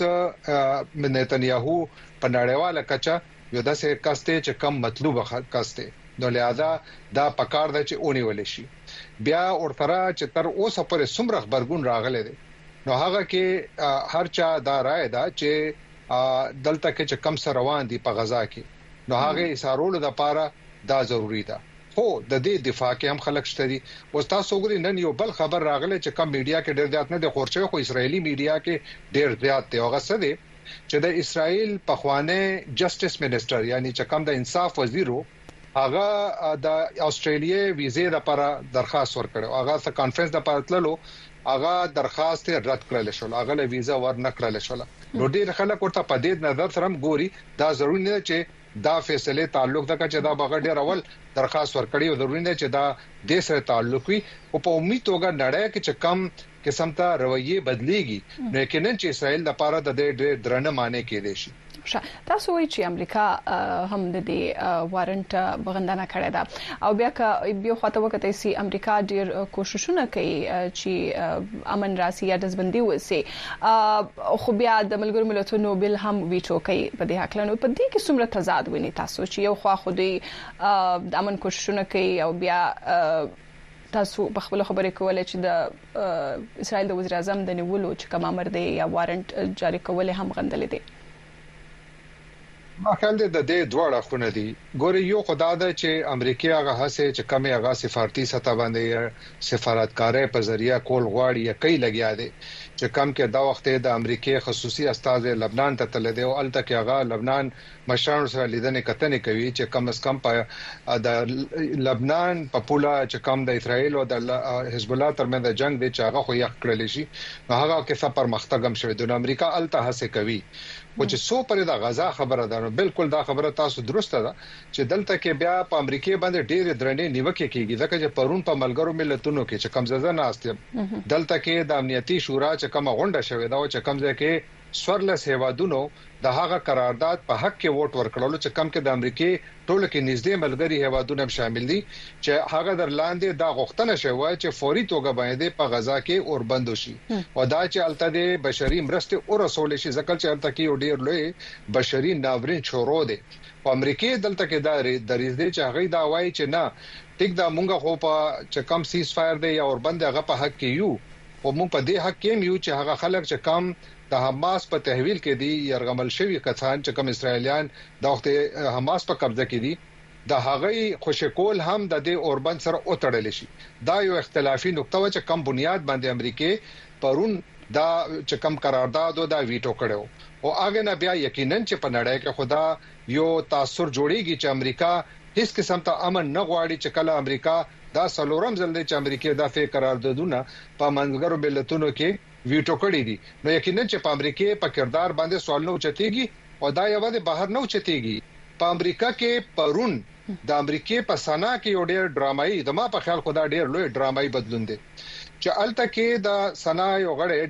M: اوس نتنیاهو په نړیواله کچه یو داسې کاسته چې کم مطلوبه کاسته نو لہذا دا پکار دی چې اونې ولې شي. بیا ورته چې تر اوسه پورې څومره خبرګون راغلی دی نو هغه کې هر چا دا رائے ده چې دلته کې چې کم سره روان دي په غزا کې نو هغه ایثارولو د پاره دا ضروری ده. خو د دې دفاع کې هم خلک شته دي. او تاسو وګورئ نن یو بل خبر راغلی چې کم میډیا کې ډېر زیات نه د خورچوي خو اسرایلی میډیا کې ډېر زیات دی. هغه څه دی چې د اسرائیل پخوانه جسټس منسٹر یعنی چې کم د انصاف وزیرو هغه د استرالیا ویزې لپاره درخواست ورکړو. هغه څه کانفرنس د پاتللو هغه درخواست رد کړل شو. هغه له ویزا ور نه کړل شو. نو ډیر خلک ورته په دې نظر سره ګوري دا ضروري نه چې دا فیصله تعلق د کچ دا بغیر ډیر اول درخواست ورکړی او ضروري نه چې دا د سره تعلق وي او په امید توګه نړۍ کې چې کم قسم ته رویه بدليږي نو یقینا چې اسرائیل د پاره د ډېر درنه معنی کې دي شي.
A: تاسو وایي چې امریکا هم د دې وارنټ بغندنه کړې ده او بیا که بیا خاطر وکړئ چې امریکا ډیر کوششونه کوي چې امن راسي یا دزبندي وسی خو بیا د ملګرو ملتونو بل هم ویټو کوي په دې حق لنو په دې کې څومره تضاد ویني تاسو چې یو خوا خو د امن کوششونه کوي او بیا تاسو په خپل خبرې کولای چې د اسرائیل د وزیر اعظم د نیولو چې کوم امر دی یا وارنټ جاری کول هم غندل دي.
M: ما خیال دی د دې دوړه خونه دي ګوري یو خدای دا چې امریکای هغه هڅه چې کمی هغه سفارتي سطح باندې سفارتکارې په ذریعہ کول غواړي یا کوي لګیا دي چې کم کې دا وخت د امریکای خصوصي استاد لبنان ته تل دی او الته کې هغه لبنان مشرانو سره لیدنه کتنې کوي چې کم اس کم په د لبنان په پوله چې کم د اسرائیل او د حزب الله ترمنځ د جنگ دی چې هغه خو یې کړل شي هغه کې څه پرمختګ هم شوی د امریکا الته هڅه کوي او چې سو پر د غزا خبره ده نو بالکل دا خبره تاسو درسته ده چې دلته کې بیا په امریکای باندې ډېر درنې نیوکه کیږي ځکه چې پرون په ملګرو ملتونو کې چې کمززه ناستي دلته کې د امنیتي شورا چې کومه غونډه شوې ده او چې کمزه کې سورلس هیوادونو د هغه قرارداد په حق کې ووټ ورکړلو چې کم کې د امریکای ټولو کې نږدې ملګری هیوادونه شامل دي چې هغه در لاندې دا غوښتنه شوی چې فوري توګه باندې په غزا کې اوربند شي او دا چې الته د بشري مرسته او رسول شي ځکه چې الته کې ډیر لوی بشري ناورین شروع دي په امریکای دلته کې دا دریز دي چې هغه دا وایي چې نه ټیک دا مونږ خو په چې کم سیز فایر دی یا اوربند هغه په حق کې یو او مونږ په دې حق کې یو چې هغه خلک چې کم د حماس په تحویل کې دي يرغمل شوی کسان چې کوم اسرایلیان د وخت حماس په قبضه کې دي د هغه خوشکول هم د دې اوربند سره اوتړل شي دا یو اختلافي نقطه و چې کم بنیاد باندې امریکای پرون دا چې کم قرارداد او دا ویټو کړو او هغه نه بیا یقینا چې په نړۍ کې خدا یو تاثر جوړیږي چې امریکا هیڅ قسم ته امن نه غواړي چې کله امریکا دا سلورم ځل دی چې امریکای دا فکر قراردادونه په منځګرو ملتونو کې ویټو کړی دي نو یقینا چې په امریکای په کردار باندې سوال نه اوچتيږي او دا یو د بهر نه اوچتيږي په امریکا کې پرون د امریکای په سنا کې یو ډېر ډرامایي د ما په خیال خدا ډېر لوی ډرامایي بدلون دي چې الته کې د سنا یو غړی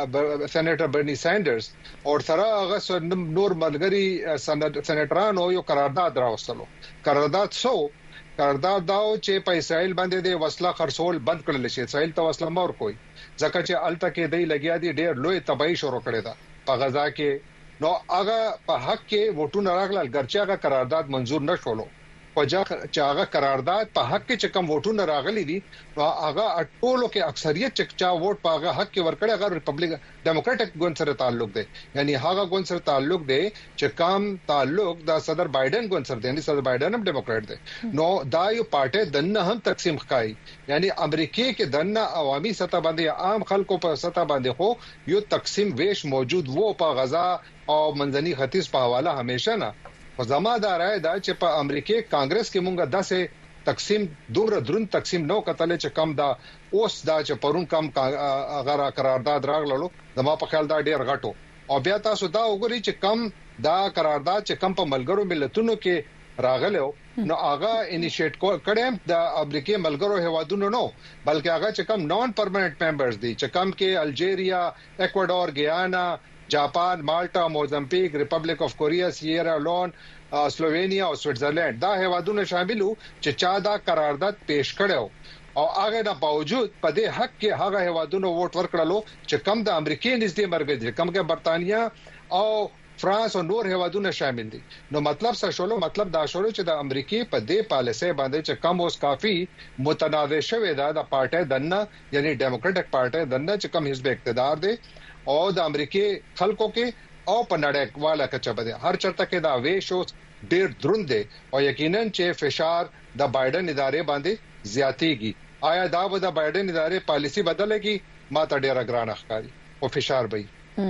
M: د سېنیټر برني سانډرز او سره هغه نور ملګری سېنیټرانو یو قرارداد راوستلو قرارداد سو قرارداد داو چې په اسرائیل باندې د وسله خرڅول بند کړل شي اسرائیل ته وسله مور کوي ځکه چې الته کې دای لګیا دي ډېر لوی تباہي شروع کړی دا په غزا کې نو هغه په حق کې وټونه راغلل ګرچې هغه قرارداد منزور نشولو او چې هغه قرارداد په حق کې چې کوم وټونه راغلي دي هغه ټولو کې اکثریت چې چا ووټ په هغه حق کې ورکړي هغه ریپبلیک ډیموکراټک ګوند سره تعلق دی یعنی هغه ګوند سره تعلق دی چې کام تعلق د صدر بایدن ګوند سره دی یعنی صدر بایدن هم ډیموکراټ دی نو دا یو پارټي دنه هم تقسیم ښکای یعنی امریکای کې دنه عوامي سطح باندې عام خلکو په سطح باندې خو یو تقسیم ویش موجود وو په غزا او منځني ختیځ په حواله همیشه نه خو زما دا رائے دا چې په امریکای کانګرس کې مونږه داسې تقسیم دومره درون تقسیم نو کتل چې کم دا اوس دا چې پرون کم غره قرارداد راغلو زما په خیال دا ډیر غټو او بیا تاسو دا وګورئ چې کم دا قرارداد چې کم په ملګرو ملتونو کې راغلو نو هغه انیشیټ کړم د امریکای ملګرو هوادونو نو بلکې هغه چې کم نون پرمننت ممبرز دي چې کم کې الجیریا ایکوادور ګیانا جاپان مالټا موزمبیک ریپبلیک اف کوریا سیرا لون سلووینیا او سوئټزرلند دا هوادونه شاملو چې چا دا قرارداد پیش کړو او هغه د باوجود په دې حق کې هغه هوادونه ووټ ورکړلو چې کم د امریکای نږدې مرګ دي کم کې برتانیا او فرانس او نور هوادونه شامل دي نو مطلب څه شولو مطلب دا شولو چې د امریکای په دې پالیسي باندې چې کم اوس کافي متنازع شوی دا د پارټي دنه یعنی ډیموکراټک پارټي دنه چې کم حزب اقتدار دی او د امریکای خلکو کې او په نړۍ والا کچا بده هر چرته کې دا ویشو ډیر دروند دي او یقینا چې فشار د بایدن ادارې باندې زیاتېږي آیا دا به د بایدن ادارې پالیسی بدلېږي ما ته ډیر ګران ښکاري او فشار به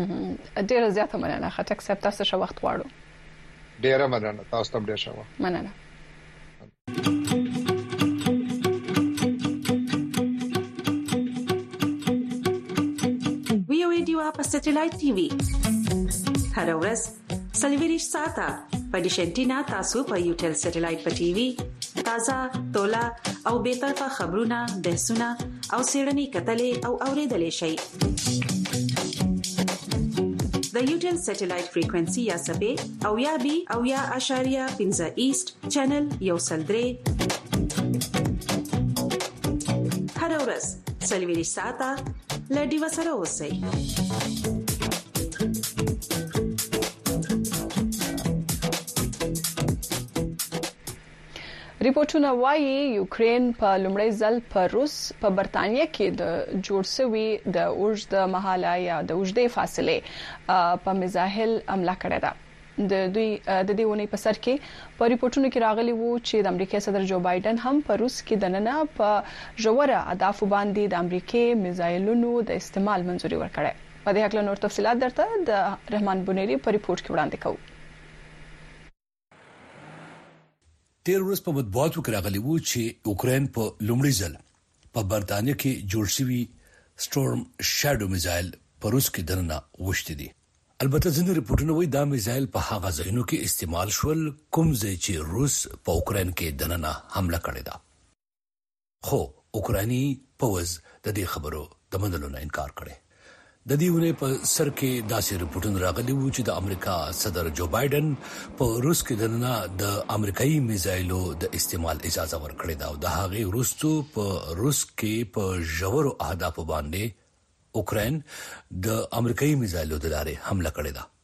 A: ډیر زیاته مننه خټک صاحب تاسو شو وخت غواړو
M: ډیر مننه تاسو ته ډیر شو
A: مننه
N: په سټلایټ ټي وي هر ورځ سلیویریش ساته په ډیشنټینا تاسو په یوټل سټلایټ په ټي وي تازه تولا او به طرفه خبرونه بحثونه او سیړنی کتلې او اوریدلې شي د یوټل سټلایټ فریکوئنسي یا سبې او یا بي او یا اشاریه پنځه ایست چینل یو سلدري هر ورځ سلوي ساعته لډي وسره اوسئ
A: ریپورتونه وايي یوکرين په لومړي ځل په روس په برتانیې کې د جوړ شوی د اوږد مهاله یا د اوږدې فاصله په میزایل حمله کړې ده د دوی د دیونی په سر کې په ریپورتونو کې راغلي وو چې د امریکای صدر جو بایدن هم په روس کې د نننه په جوړه اهداف باندې د امریکای میزایلونو د استعمال منځوري ورکړه په دې حق له نور تفصيلات درته د رحمان بونيري په ریپورت کې وړاندې کوو
O: تیر ورځ په مطبوعاتو کې راغلی وو چې یوکرين په لومړي ځل په برتانیې کې جوړ شوی سټورم شادو میزایل په روس کې دننه وشته دي البته ځینې ریپورتونه وایي دا میزایل په هغه ځایونو کې استعمال شول کوم ځای چې روس په یوکرين کې دننه حمله کړې ده خو اوکراني پوز د دې خبرو د منلو نه انکار کړي د دېونه په سر کې داسې ریپورتونه راغلي وو چې د امریکا صدر جو بایدن په روس کې دننه د امریکایي میزایلو د استعمال اجازه ورکړې ده او د هغې وروسته په روس کې په ژورو اهداف باندې اوکرين د امریکایي میزایلو د لارې حمله کړې ده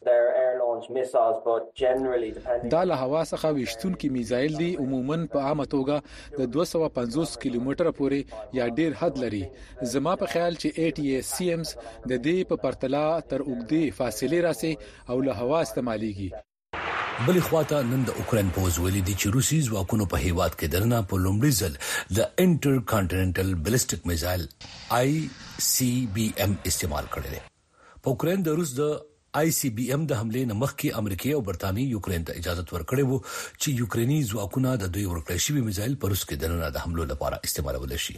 P: دا له هوا څخه وشتونکي میزایل دي عموما په عامه توګه د دوه سوه پنځوس کیلومتر پورې یا ډیر حد لري زما په خیال چې اي ټي اس سي امز د دې په پرتله تر اوږدې فاصله راسي او له هوا استعماليږي
O: بلې خواته نن د اوکرين په وزولې دي چې روسي ځواکونو په هیواد کې درنه په لومړي ځل د انټر کانټیننټل بالستیک میزایل آی سی بي ام استعمال کړی دی په اوکرين د روس د آی سی بي ام د حمله نه مخکې امریکا او برتانیې یوکرين ته اجازه ورکړې وو چې یوکريني ځواکونه د دوی ورکړې شوی میزایل په روس کې دننه د حملو لپاره استعمالول شي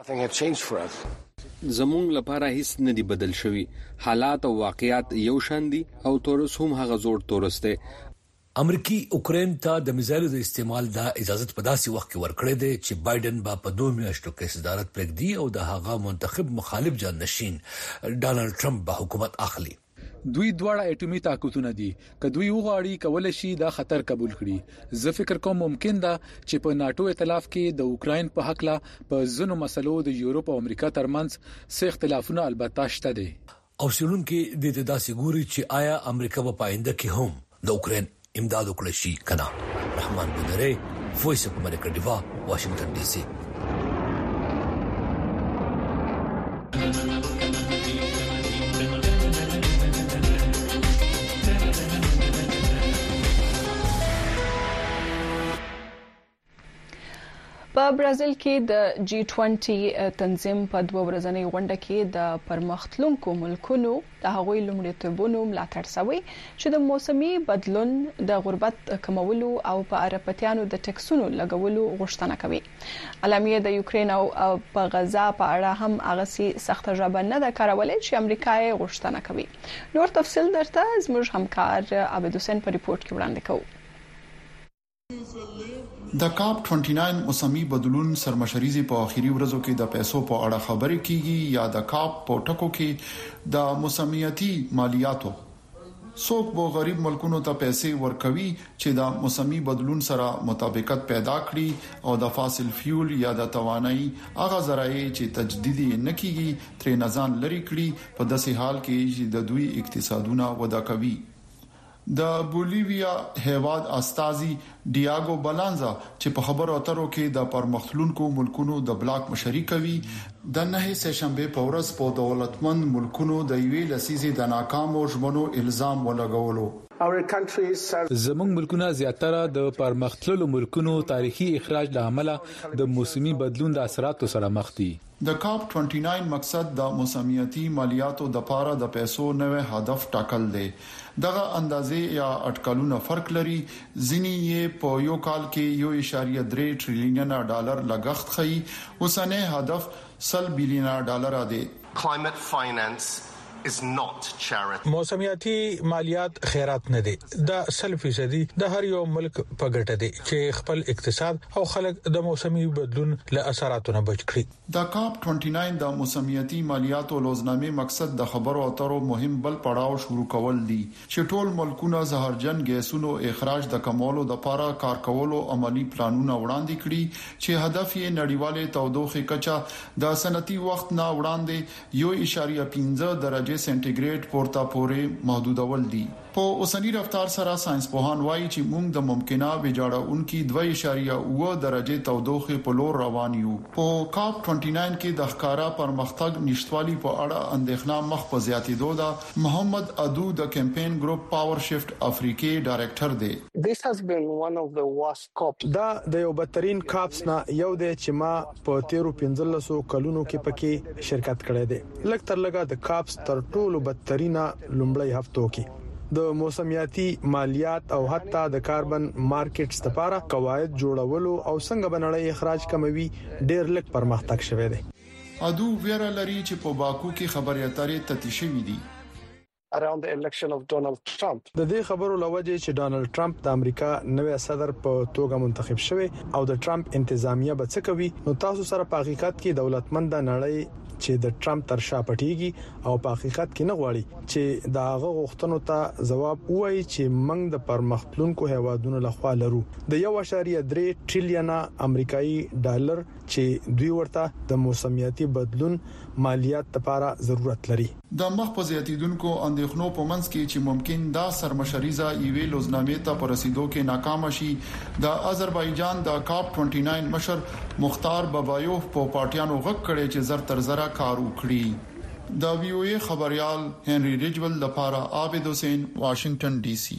Q: زموږ لپاره هیڅ نه دی بدل شوی حالات او واقعیات یو شان دي او تورس هم هغه زوړ تورس دی
O: امریکای اوکرين ته د میزایلو د استعمال د اجازه په داسې وخت کې ورکړې ده چې بایدن با په دوه میاشتو کې صدارت پرېږدي او د هغه منتخب مخالف جانشین ډانلډ ټرمپ به حکومت اخلي
P: دوی دواړه اټومي طاقتونه دي که دوی وغواړي کول شي دا خطر قبول کړي زه فکر کوم ممکن ده چې په ناتو ائتلاف کې د اوکرين په حق لا په ځینو مسلو د یورپ او امریکا ترمنځ څه اختلافونه البته شته دي
O: او شلون کې د داسې ګوري چې آیا امریکا په پاینده کې هم د اوکرين امداد وکړي شي کنه رحمان بونيري وایس اف امریکا دیوا واشنگټن ډي سي
A: په برازیل کې د جی بیست تنظیم په دوه ورځنۍ غونډه کې د پرمختلونکو ملکونو د هغوی لومړیتوبونو ملاتړ شوی چې د موسمي بدلون د غربت کمولو او په اروپایانو د ټکسونو لګولو غوښتنه کوي. اعلامیه د یوکرين او په غزا په اړه هم هغه سخت ژبه نه د کارولې چې امریکا یې غوښتنه کوي. نور تفصیل درته زموږ همکار عبد حسین په ریپورت کې وړاندې کوي.
R: د کاپ نولس موسمي بدلون سرمشريزي په اخیری ورځو کې د پیسو په اړه خبرې کیږي یا د کاپ په ټکو کې د موسمیاتي مالیاتو څوک به غریب ملکونو ته پیسې ورکوي چې د موسمي بدلون سره مطابقت پیدا کړي او د فاصل فیول یا د توانایي هغه ذرایع چې تجدیدي نه کیږي ترې نزان لري کړي په داسې حال کې چې د دوی اقتصادونه وده کوي. د بولیویا هیواد استازي ډیاګو بالانزا چې په خبرو اترو کې د پرمختلونکو ملکونو د بلاک مشري کوي د نه سه شنبه په ورځ په دولتمند ملکونو د یوې لسیزې د ناکامو ژمنو الزام ولګولو.
P: زموږ ملکونه زیاتره د پرمختللو ملکونو تاریخي اخراج له امله د موسمي بدلون د اثراتو سره مخ دي.
R: د کاپ نولس مقصد د موسمیاتي مالیاتو د پاره د پیسو نوې هدف ټاکل دی. دغه اندازې یا اټکلونه فرق لري. ځینی یې په یو کال کې یو اشاریه درې ټریلیون ډالر لګښت خي. اوسنۍ هدف سل بلین ډالر دی.
S: Climate finance is not charity.
C: موسمیاتي مالیات خیرات نه دي. دا سل فیصدي د هر یو ملک په ګټه دي چې خپل اقتصاد او خلک د موسمي بدلون له اثراتونو بچ کړي.
R: د کاپ نولس د موسمیاتي مالیاتو لوزنامې مقصد د خبرو اترو مهم بل پړاو شروع کول دي چې ټول ملکونه زهرجن ګیسونو اخراج د کمولو د لپاره کار کولو عملی پلانونه وړاندې کړي چې هدف یې نړیواله تودوخه کچا د سنتي وخت نه وړاندې یو اشاریه پنځه درجه سنټیګریډ پورته پورې محدودول دي. په اوسنی رفتار سره ساينس پوهان وایي چې موږ د ممکنه ویجاړونکو دوه اشاریه اوه درجه تودوخه په لور روان یو. په کاپ نولس کې د ښکارا پرمختګ نشټوالي په اړه اندېښنه مخ په زیاتېدو ده. محمد ادو د کمپاین ګروپ پاور شفت افریقي ډایریکټر دی.
T: This has been one of the worst cops.
U: دا د یو بدترین کاپس نه یو دی چې ما په تیرو پنځلسو کلونو کې پکې شرکت کړی دی. لکه لږه د کاپس تر ټولو بدترینه لومړی هفتو کې د موسمیاتي مالیات او حتی د کاربن مارکیټس لپاره قواعد جوړولو او څنګه بنړی اخراج کموي ډېر لږ پرمختګ شوی دی.
R: ادو ویرا لري چې په باکو کې خبري اترې تتیشوي دي
T: around the election of Donald Trump.
U: د دې خبرو لوجه چې ډانلډ ټرمپ د امریکا نوې صدر په توګه منتخب شوی او د ټرمپ انتظامیه به څه کوي نو تاسو سره په حقیقت کې دولتمند نړۍ چې د ټرمپ تر شا پټيږي او په حقیقت کې نه غواړي چې دا هغه غوښتنو ته جواب وایي چې موږ د پرمختلونکو هیوادونو لخوا لرو د یو اشاریه درې ټریلیون امریکایي ډالر چې دوی ورته د موسمیاتي بدلون مالیات لپاره ضرورت لري.
R: د مخ په زیاتیدونکو اندېښنو په منځ کې چې ممکن دا سرمشریزه ایوي لوزنامې ته پرسیدو کې ناکام شي د آذربایجان د کاپ نولس مشر مختار بابایوف په پارټیانو غږ کړي چې زر تر زره کار وکړي. د وی او ای خبريال هنري ریجول لپاره عابد حسین واشنگټن ډي سي.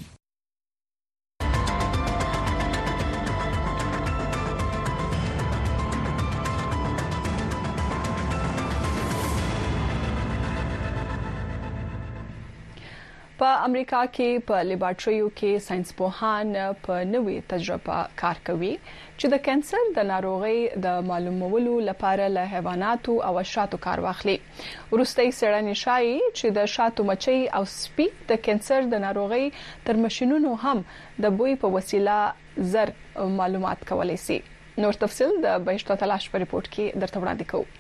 A: په امریکا کې په لیبارټریو کې ساينس پوهان په نوې تجربه کار کوي چې د کانسر د ناروغي د معلومولو لپاره له حیواناتو او شاتو کار واخلي. ورستۍ څېړنې ښایي چې د شاتو مچۍ او سپي د کانسر د ناروغي تر ماشينونو هم د بوی په وسیله زر معلومات کولای شي. نور تفصيل د بهشته تلاش په ریپورت کې درته وړاندې کوو.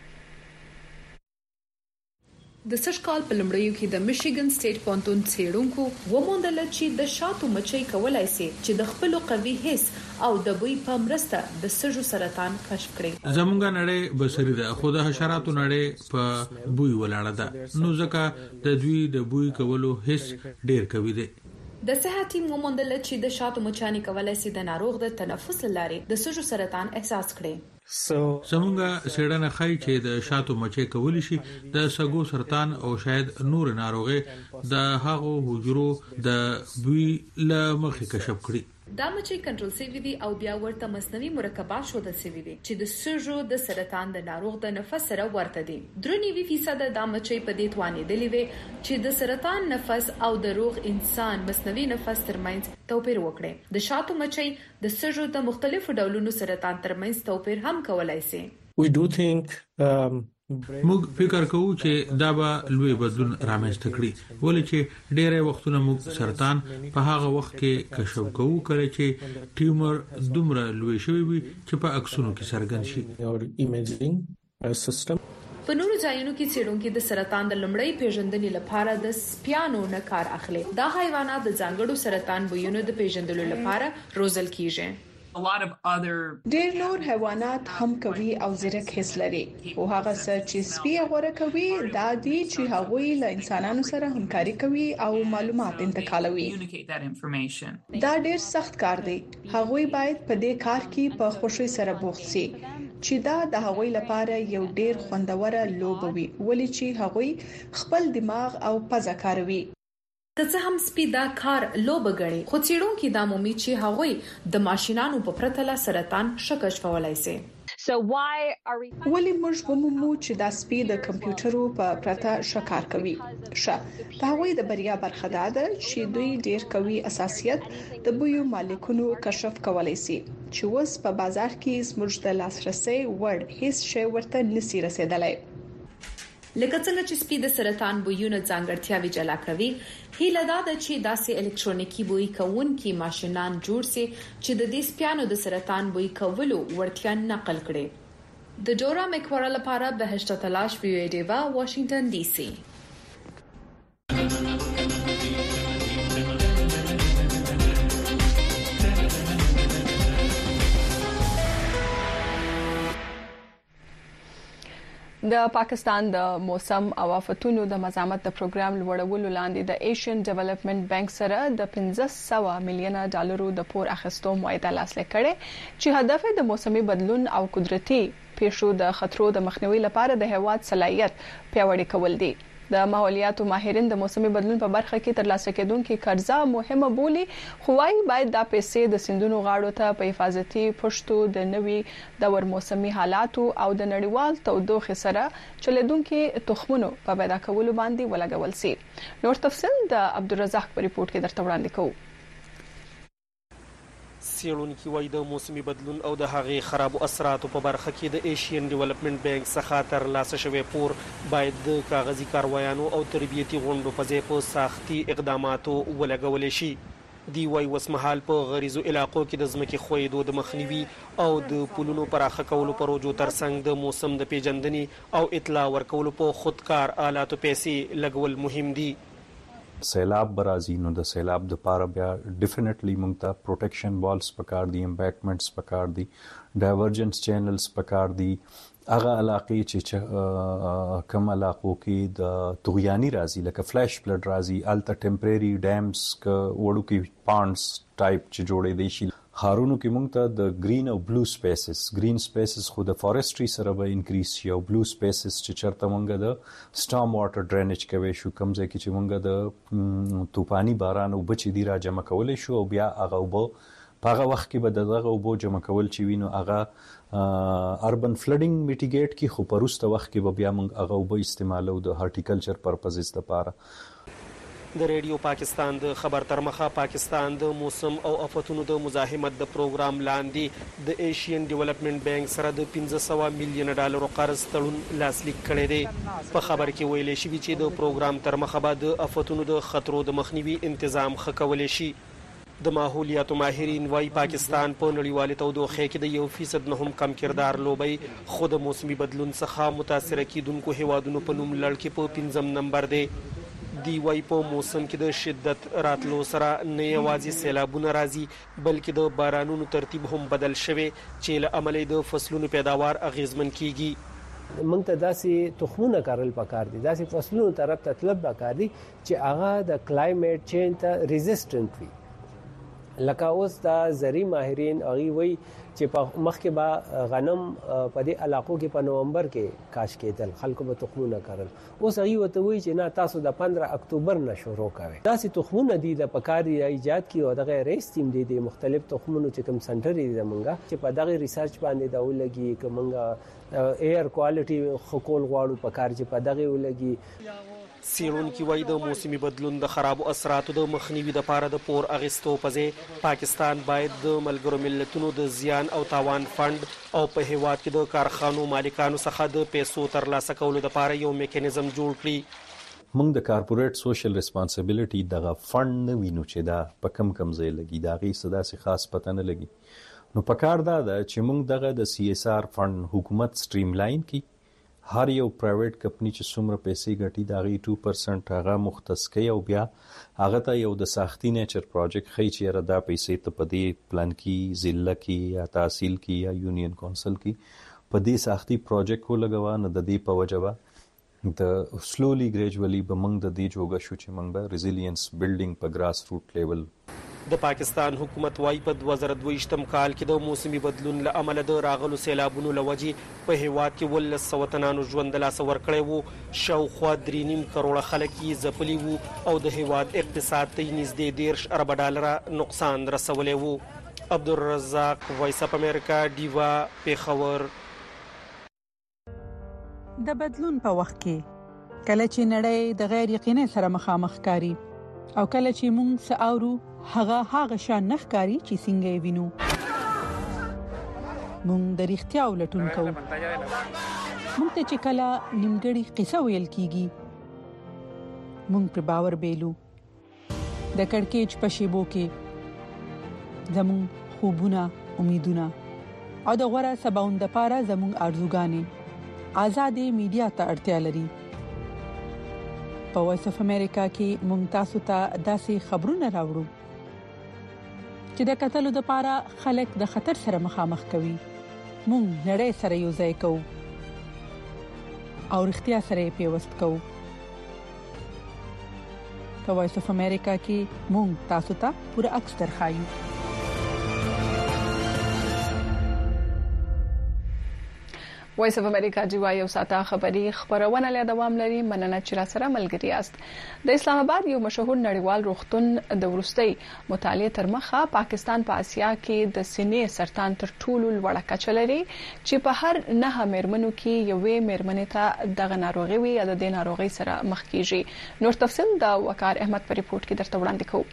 J: د سږ کال په لومړیو کې د میشیګن سټیټ پونتون څېړونکو وموندل چې د شاتو مچۍ کولای شي چې د خپل قوي حس او د بوی په مرسته د سږو سرطان کشف کړي.
C: زمونږ نړۍ بصری ده خو د حشراتو نړۍ په بوی ولاړه ده نو ځکه د دوی د بوی کولو حس ډیر قوي دی.
J: د صحت ټیم وموندل چې د شاتو مچانی کولای شي د ناروغ د تنفس لارې د سږو سرطان احساس کړي.
C: زمونږ څېړنه ښایي چې د شاتو مچۍ کولی شي د سږو سرطان او شاید نور ناروغي د هغو حجرو د بوی له مخې کشف کړي.
J: دا مچۍ کنټرول شوی دي او بیا ورته مصنوعي مرکبات شوه شوی دي چې د سږو د سرطان د ناروغ د نفس سره ورته دي. درې نوي فیصد د مچۍ په دې توانې دي چې د سرطان نفس او د روغ انسان مصنوعي نفس ترمنځ توپیر وکړي. د شاتو مچۍ د سږو د مختلفو ډولونو سرطان ترمنځ توپیر هم کولای شي.
V: We do think um
C: موږ فکر کوو چې دا به لوی بدلون رامنځته کړي ولې چې ډېری وختونه موږ سرطان په هغه وخت کې کشف کوو کله چې ټیومر دومره لوی شوی وي چې په عکسونو کې څرګند شي.
V: سیستم
J: په نورو ځایونو کې څېړونکو د سرطان د لومړی پیژندنې لپاره د سپیانو نه کار اخلي. دا حیوانات د ځانګړو سرطان بویونو د پیژندلو لپاره روزل کیږي.
A: a lot of other ډېر نور حیوانات هم کوي او زیرک حس لري او هغه څه چې سپي غوړه کوي دا دي چې هغوی له انسانانو سره همکاري کوي او معلومات انتقالوي. دا ډېر سخت کار دی. هغوی باید په دې کار کې په خوشي سره بوخت شي چې دا د هغوی لپاره یو ډېر خوندور لوبه وي ولې چې هغوی خپل دماغ او پزه کاروي.
J: که څه هم سپي دا کار لوبه ګڼي خو څېړونکي دا مومي چې هغوی د ماشینانو په پرته له سرطان ښه کشفولای شي.
A: So why are we ولې موږ ومومو چې دا سپي د کمپیوټرو په پرته شکار کوي؟ ښه دا هغوی د بریا برخه ده چې دوی ډېر قوي اساسیت د بویو مالیکولو کشف کولای شي چې اوس په بازار کې زموږ د لاسرسي وړ هیڅ شی ورته نسی رسیدلای.
J: لکه څنګه چې سپي د سرطان بویونه ځانګړتیاوي جلا کوي هیله دا ده چې داسې الکترونیکی بوی کوونکي ماشينان جوړ شي چې د دې سپیانو د سرطان بوی کولو وړتیا نقل کړي د ډورا مکوره لپاره بهشت تلاش ویو دیوا واشنگټن ډي سي
A: د پاکستان د موسم او آفتونو د مزامت د پروګرام لوړولو لاندې د ایشین ډیولپمنٹ بانک سره د پنځه سوه میلیونه ډالرو د پور اخیستو معاهده لاسلیک کړې چې هدف د موسمي بدلون او قدرتي پیښو د خطرو د مخنیوي لپاره د هیواد صلاحیت پیاوړی کول دي د ماحولیاتو ماهرین د موسمي بدلون په برخه کې ترلاسه کېدونکو قرضه مهمه بولي خو وايي باید د پیسې د سندونو غاړو ته په حفاظتي پښتو د نوي دور موسمي حالاتو او د نړیوال تودوخه سره چلیدونکو تخمونو په پیدا کولو باندې ولګول سي نور تفصیل د عبدالرزاق په ریپورت کې درته وړاندې کوو
B: سیړونکو وای د موسمي بدلون او د هغې خرابو اثراتو په برخه کې د ایشین ډیولپمنٹ بانک څخه تر لاسه شوی پور باید د کاغذي کاروایانو او تربیتي غونډو په ځای په ساختي اقداماتو ولګول شي دی وای وسمحال په غریزو علاقو کې د ځمکې خویدو د مخنیوي او د پلونو پراخه کولو پروژو ترڅنګ د موسم د پیژندنې او اطلاع ورکولو په خودکار آلاتو پیسې لګول مهم دي
S: سیلاب برازي نو د سیلاب د پاره بیا ډیفینټلی مونږ ته پروټیکشن والز پکار دي امبیکمنټس پکار دي ډایورجنس چینلز پکار دي هغه علاقې چې کم علاقو کې د طغیانی راځي لکه فلیش فلډ راځي الته ټمپرری ډیمز ک وړو کې پانډز ټایپ چې جوړې دي شي خارونو کې مونږ ته د گرین او بلو سپیسز گرین سپیسز خو د فارستري سره به انکریز شي او بلو سپیسز چې چرته مونږ د سټارم واټر ډرینیج کوي شو کوم ځای کې چې مونږ د طوفاني باران او بچي دی را جمع کولای شو او بیا هغه وبو په هغه وخت کې به دغه وبو جمع کول چې وینو هغه اربن فلډینګ میټیګیټ کی خو پروسته وخت کې به بیا مونږ هغه وبو استعمالو د هارټیکلچر پرپزز لپاره
B: د ریډیو پاکستان د خبر ترمخه پاکستان د موسم او آفتونو د مزاحمت د پروګرام لاندې د ایشین ډیولپمنٹ بانک سره د پنځه سوه میلیونه ډالرو قرض تړون لاسلیک کړی دی په خبر کې ویل شوی چې د پروګرام ترمخه به د آفتونو د خطرو د مخنیوي تنظیم ښه کولی شي د ماحولیاتو ماهرین وايي پاکستان په نړیوالې تودوخه کې د یو فیصد نه هم کم کردار لوبي خو د موسمي بدلون څخه متاثر کیدونکو هیوادونو په نوم لړ کې په پنځم نمبر دی دی وايي په موسم کې د شدت راتلو سره نه یوازې سیلابونه راځي بلکې د بارانونو ترتیب هم بدل شوی چې له عملي د فصلونو پیداوار اغیزمن کیږي
W: موږ ته داسې تخمونه کارل پکار دي داسې فصلونو طرف ته طلب پکار دي چې هغه د کلایمټ چینج ته ریزिस्ټنټ وي لکه اوس دا زری ماهرین هغه وی چې په مخکې به غنم په دې علاقو کې په نومبر کې کاش کېدل خلکو به تخمونه کارل اوس هغه وته وی چې نه تاسو د پندره اکتوبر نه شروع کوئ داسې تخمونه دي د پکاري ایجاد کی او دغه ریس تیم دي د مختلف تخمونو چې کوم سنټر دي زمونږه چې په دغه ریسرچ باندې دا ولګي کومه ایر کوالټي خکول غواړو پکار چې په دغه ولګي
B: سیړونکو وای د موسمي بدلون د خرابو اثراتو د مخنیوي لپاره د پور اغستو پځې پاکستان باید د ملګرو ملتونو د زیان او تاوان فند او په هیواد کې د کارخانو مالکانو څخه د پیسو ترلاسه کولو لپاره یو میکانیزم جوړ کړي
S: موږ د کارپوریټ سوشل ریسپانسیبিলিټي دغه فند نه وینو چې دا په کم کم ځای لګي دا غي صدا سي خاص پته نه لګي نو پکار دا ده چې موږ دغه د سی اس ار فند حکومت سټریم لاین کی هر یو پرایویټ کمپنی چې څومره پیسې ګټي دا غي دوه پرسنټ هغه مختص کوي او بیا هغه ته یو د ساختي نیچر پروجیکټ خي چې را دا پیسې ته په دې پلان کې ضلع کې یا تحصیل کې یا یونین کونسل کې په دې ساختي پروجیکټ کو لګوا نه د دې په وجبه د سلولي ګریجوالي به موږ د دې جوګه شو چې موږ به ریزیلینس بلډینګ په ګراس روټ لیول
B: د پاکستان حکومت وايي په دوه زره دوه کال کې د موسمي بدلون له امله د راغلو سیلابونو لوجې په هیواد کې ولس سوتنانو ژوند له سور کړی وو شاوخوا درې نیم کروڑه خلک یې ځپلي وو او د هیواد اقتصاد ته نږدې دیرش ارب ډالر نقصان رسولی وو عبدالرزاق وایس اپ امریکا دیوا پیښور
X: د بدلون په وخت کې کله چې نړۍ د غیر یقیني سره مخامخ کاری او کله چې موږ ساورو هغه هغه شان نخکاری چې څنګه وینو موږ د اړتیا ولټون کوو موږ ته چې کله نیمګړی قصه ویل کیږي موږ پر باور بیلو د کڑکېچ په شیبو کې زموږ خوبونه امیدونه او د غوړه سباوند لپاره زموږ ارزوګانې آزادې میډیا ته اړتیا لري په وایس اف امریکا کې موږ تاسو ته داسې خبرونه راوړو چې د قتل لپاره خلک د خطر سره مخامخ کوي موږ نړۍ سره یو ځای کوو او اړتیا سره پیوست کوو په وایس اف امریکا کې موږ تاسو ته پوره عکس درخایو
A: وایس اف امریکا دی وایو ساته خبری خبرونه له دوام لري مننه چې را سره ملګری یاست د اسلام آباد یو مشهور نړیوال روغتون د ورستۍ مطالعه تر مخه پاکستان په آسیا کې د سینې سرطان تر ټولو لوړه کچه لري چې په هر نه مېرمنو کې یوې مېرمنې ته دغه ناروغي وي یا د دې ناروغي سره مخ کیږي نور تفصیل د وقار احمد په ریپورت کې درته وړاندې کوم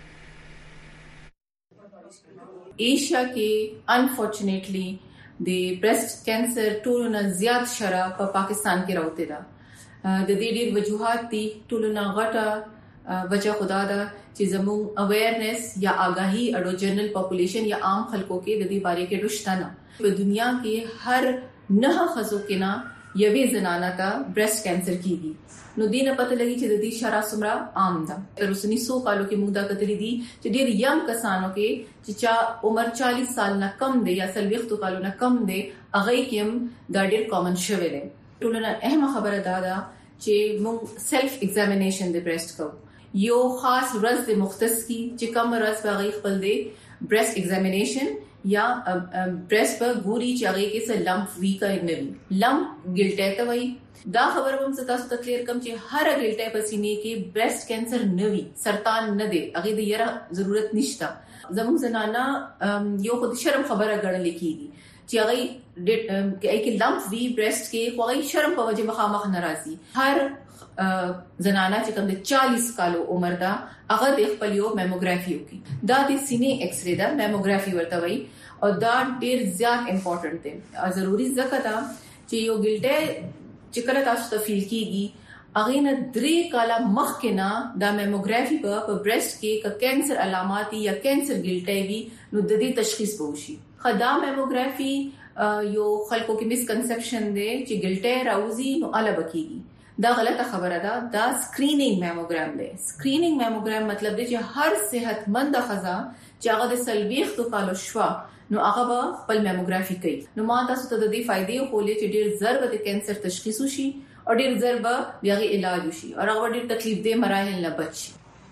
J: ایشیا کې انفورچونټلی د برېست کینسر ټولونه زیات شره په پاکستان کې راوته ده د دې ډېر وجوهات دي ټولونه غټه وجه خدا ده چې زموږ اویرنس یا آگاهی اډو جنرال پاپولیشن یا عام خلکو کې د دې باره کې رښتا نه په دنیا کې هر نه خزو کې نه یوې زنانه ته برېست کینسر کیږي نو دینه پته لګی چې د دې شرا سمرا عام ده تر اوسنی سو کالو کې موږ دا کتلې دي چې ډېر یم کسانو کې چې چا عمر چالیس سال نه کم دی یا سلويختو کالو نه کم دی هغه کې هم دا ډېر کامن شوی دی ټولنه اهم خبره دا ده چې موږ سلف ایگزامینیشن د برېست کو یو خاص ورځ د مختص کی چې کوم ورځ باغی خپل دی برېست ایگزامینیشن یا برېست په ګوري چې هغه کې څه لمپ وی کا نه وی لمپ ګلټه ته وای دا خبر هم تاسو ته کلیر کوم چې هر ګلټه په سینې کې برېست کینسر نه وي سرطان نه دی هغه د یره ضرورت نشته زموږ زنانه یو خود شرم خبره غړل کیږي چې هغه کې لمپ وی برېست کې هغه شرم په وجه مخامخ ناراضي هر زنانه چې کوم د چالیس کالو عمر ده هغه د خپل یو میموګرافي وکړي دا د سینې ایکس رے ده میموګرافي ورته وایي او دا ډیر زیات امپورټنٹ دی او ضروری ځکه دا چې یو ګلټه چې کله تاسو ته فیل کیږي اغه نه درې کاله مخکې نه دا میموګرافي په برېست کې ک کینسر علامات یا کینسر ګلټه وي نو د دې تشخیص وشي خدا میموګرافي یو خلکو کې مسکنسپشن دی چې ګلټه راوځي نو الګ کیږي دا غلطه خبره ده دا سکرینینګ میموګرام دی سکرینینګ میموګرام مطلب دی چې هر صحتمند ښځه چې هغه د سلويختو کالو شوا نو هغه به خپل میموګرافي کوي نو ما تاسو ته د دې فائدې خولې چې ډېر ضرب د کینسر تشخیص وشي او ډېر ضرب بیاغي علاج وشي او هغه ډېر تکلیف دې مراحل نه بچي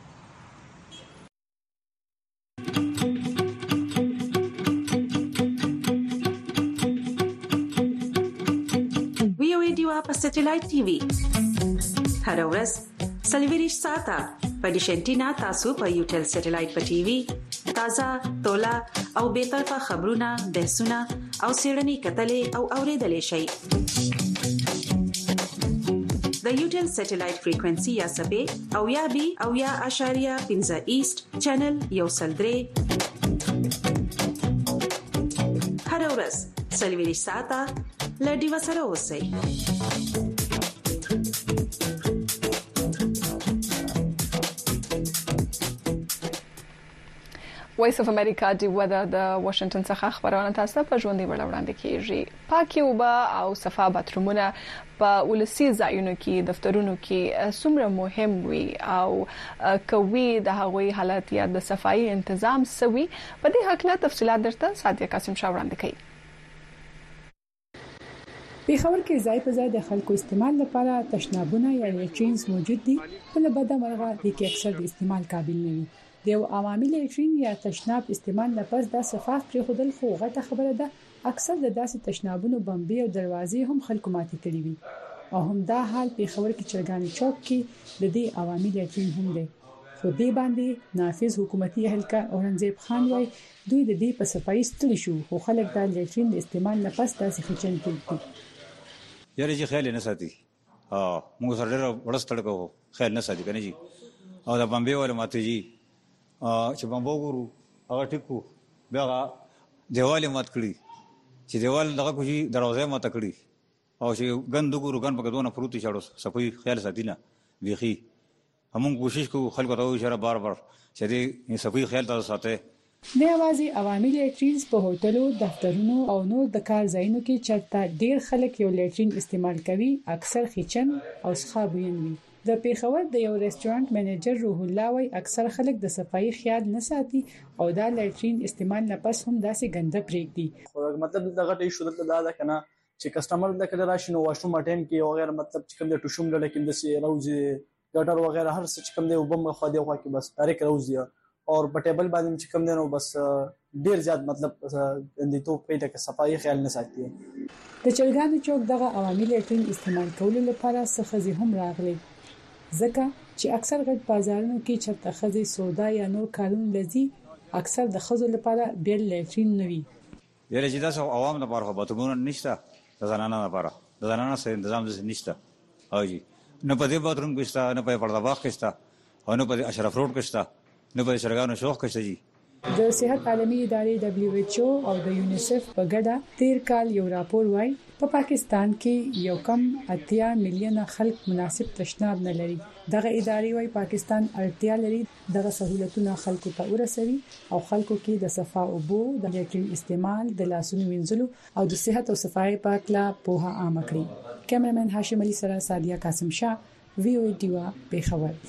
N: وی او ډیوا په سټلایټ ټي وي هر ورځ سلیویریش ساته په ډیشنټینا تاسو په یوټل سټلایټ په ټي وي تازه تولا او به طرفه خبرونه بحثونه او سیړنی کتلې او اوریدلې شي د یوټل سټلایټ فریکوئنسي یا سبې او یا بي او یا اشاریه پنځه ایست چینل یو سلدري هر ورځ سلیویریش ساته لډي وسره اوسئ
A: وایس اف امریکا دی ودا د واشنگټن څخه خبرونه تاسو ته په ژوندۍ وړاندې کیږي پاکي وبا او صفا باترومونه په ولسی ځایونو کې دفترونو کې څومره مهم وي او کوي د هغوی حالت یا د صفایي تنظیم سوي په دې حق له تفصيلات درته سادیا قاسم شاه وړاندې کوي
D: په خبر کې ځای په ځای د خلکو استعمال لپاره تشنابونه یا لیټرینز موجود دي په لبدا مرغه د کې اکثر د استعمال قابل نه وي د عوامي لیټرین یا تشناب استعمال نه پس د صفات پر خودل خو غټه خبره ده اکثر د داسې تشنابونو بمبي او دروازې هم خلکو ماتي کړی وي او هم دا حال په خبر کې چرګانې چوک کې د دې عوامي لیټرین هم دی خو دې باندې نافذ حکومتي اهلکار اورنګزیب خان وايي دوی د دې په صفایي ستړي شو خو خلک د لیټرین د استعمال نه پس داسې خچن کړي
E: یاره چې خیال نه ساتي ها موږ سره ډېر ورستړ کوو خیال نه ساتي کنه جی او دا بمبي ولا ماته جی چې بمبو ګورو هغه ټیکو بیا دیواله مات کړی چې دیوال دغه کوجی دروازه مات کړی او چې ګند ګورو ګن په دونه پروتي شړو صفوي خیال ساتینه ویخي همون کوشش کوو خلکو ته اشاره بار بار چې دې صفوي خیال تاسو ساته
D: د اوازي عوامي لیټرینز په هوټلو دفترونو او نور د کار ځایونو کې چرته ډیر خلک یو لیټرین استعمال کوي اکثر خچن او ښابوین وي د پیښور د یو ریسټورانټ منیجر روح الله وای اکثر خلک د صفایي خیال نه ساتي او دا لیټرین استعمال نه پس هم داسې ګنده پرېږدي
F: مطلب دغه ټی شو دلته دا کنه چې کسٹمر د کله راشي نو واشروم اټین کې او غیر مطلب چې کوم د ټوشوم ډله کې د سي روزي ګټر وغیرہ هر څه چې کوم دی وبم خو دی خو کې بس ډایرکټ روزي او په ټیبل باندې چې کوم دی نو بس ډیر زیات مطلب اندې تو پیټه کې صفایي خیال نه ساتي
D: د چلګانو چوک دغه عوامي لیټرین استعمال کولو لپاره څه خزي هم راغلي ځکه چې اکثر غټ بازارونو کې چرته خزي سودا یا نور کارونه لذي اکثر د خزو لپاره بیل لیټرین نوي
E: یره چې تاسو عوام لپاره خو باتونه نشته د زنانه لپاره د زنانه سره تنظیم د نشته او جی نه په دې باتروم کې شته نه په پردا باغ کې شته او نه په اشرف روډ کې شته نه په شرګانو شوخ کې شته جی
D: د صحت عالمي ادارې دبليو ایچ او او د یونیسف په ګډه تیر کال یو راپور وایي په پا پاکستان کې یو کم اتیا میلیونه خلک مناسب تشناب نه لري دغه ادارې وایي پاکستان اړتیا لري دغه سہولتونه خلکو ته ورسوي او خلکو کې د صفا اوبو د لیټرین استعمال د لاسونو وینځلو او د صحت او صفای په اړه پوهه عامه کړي کیمرمن هاشم علي سره سادیا قاسم شاه وی او ای ډیوا پیښور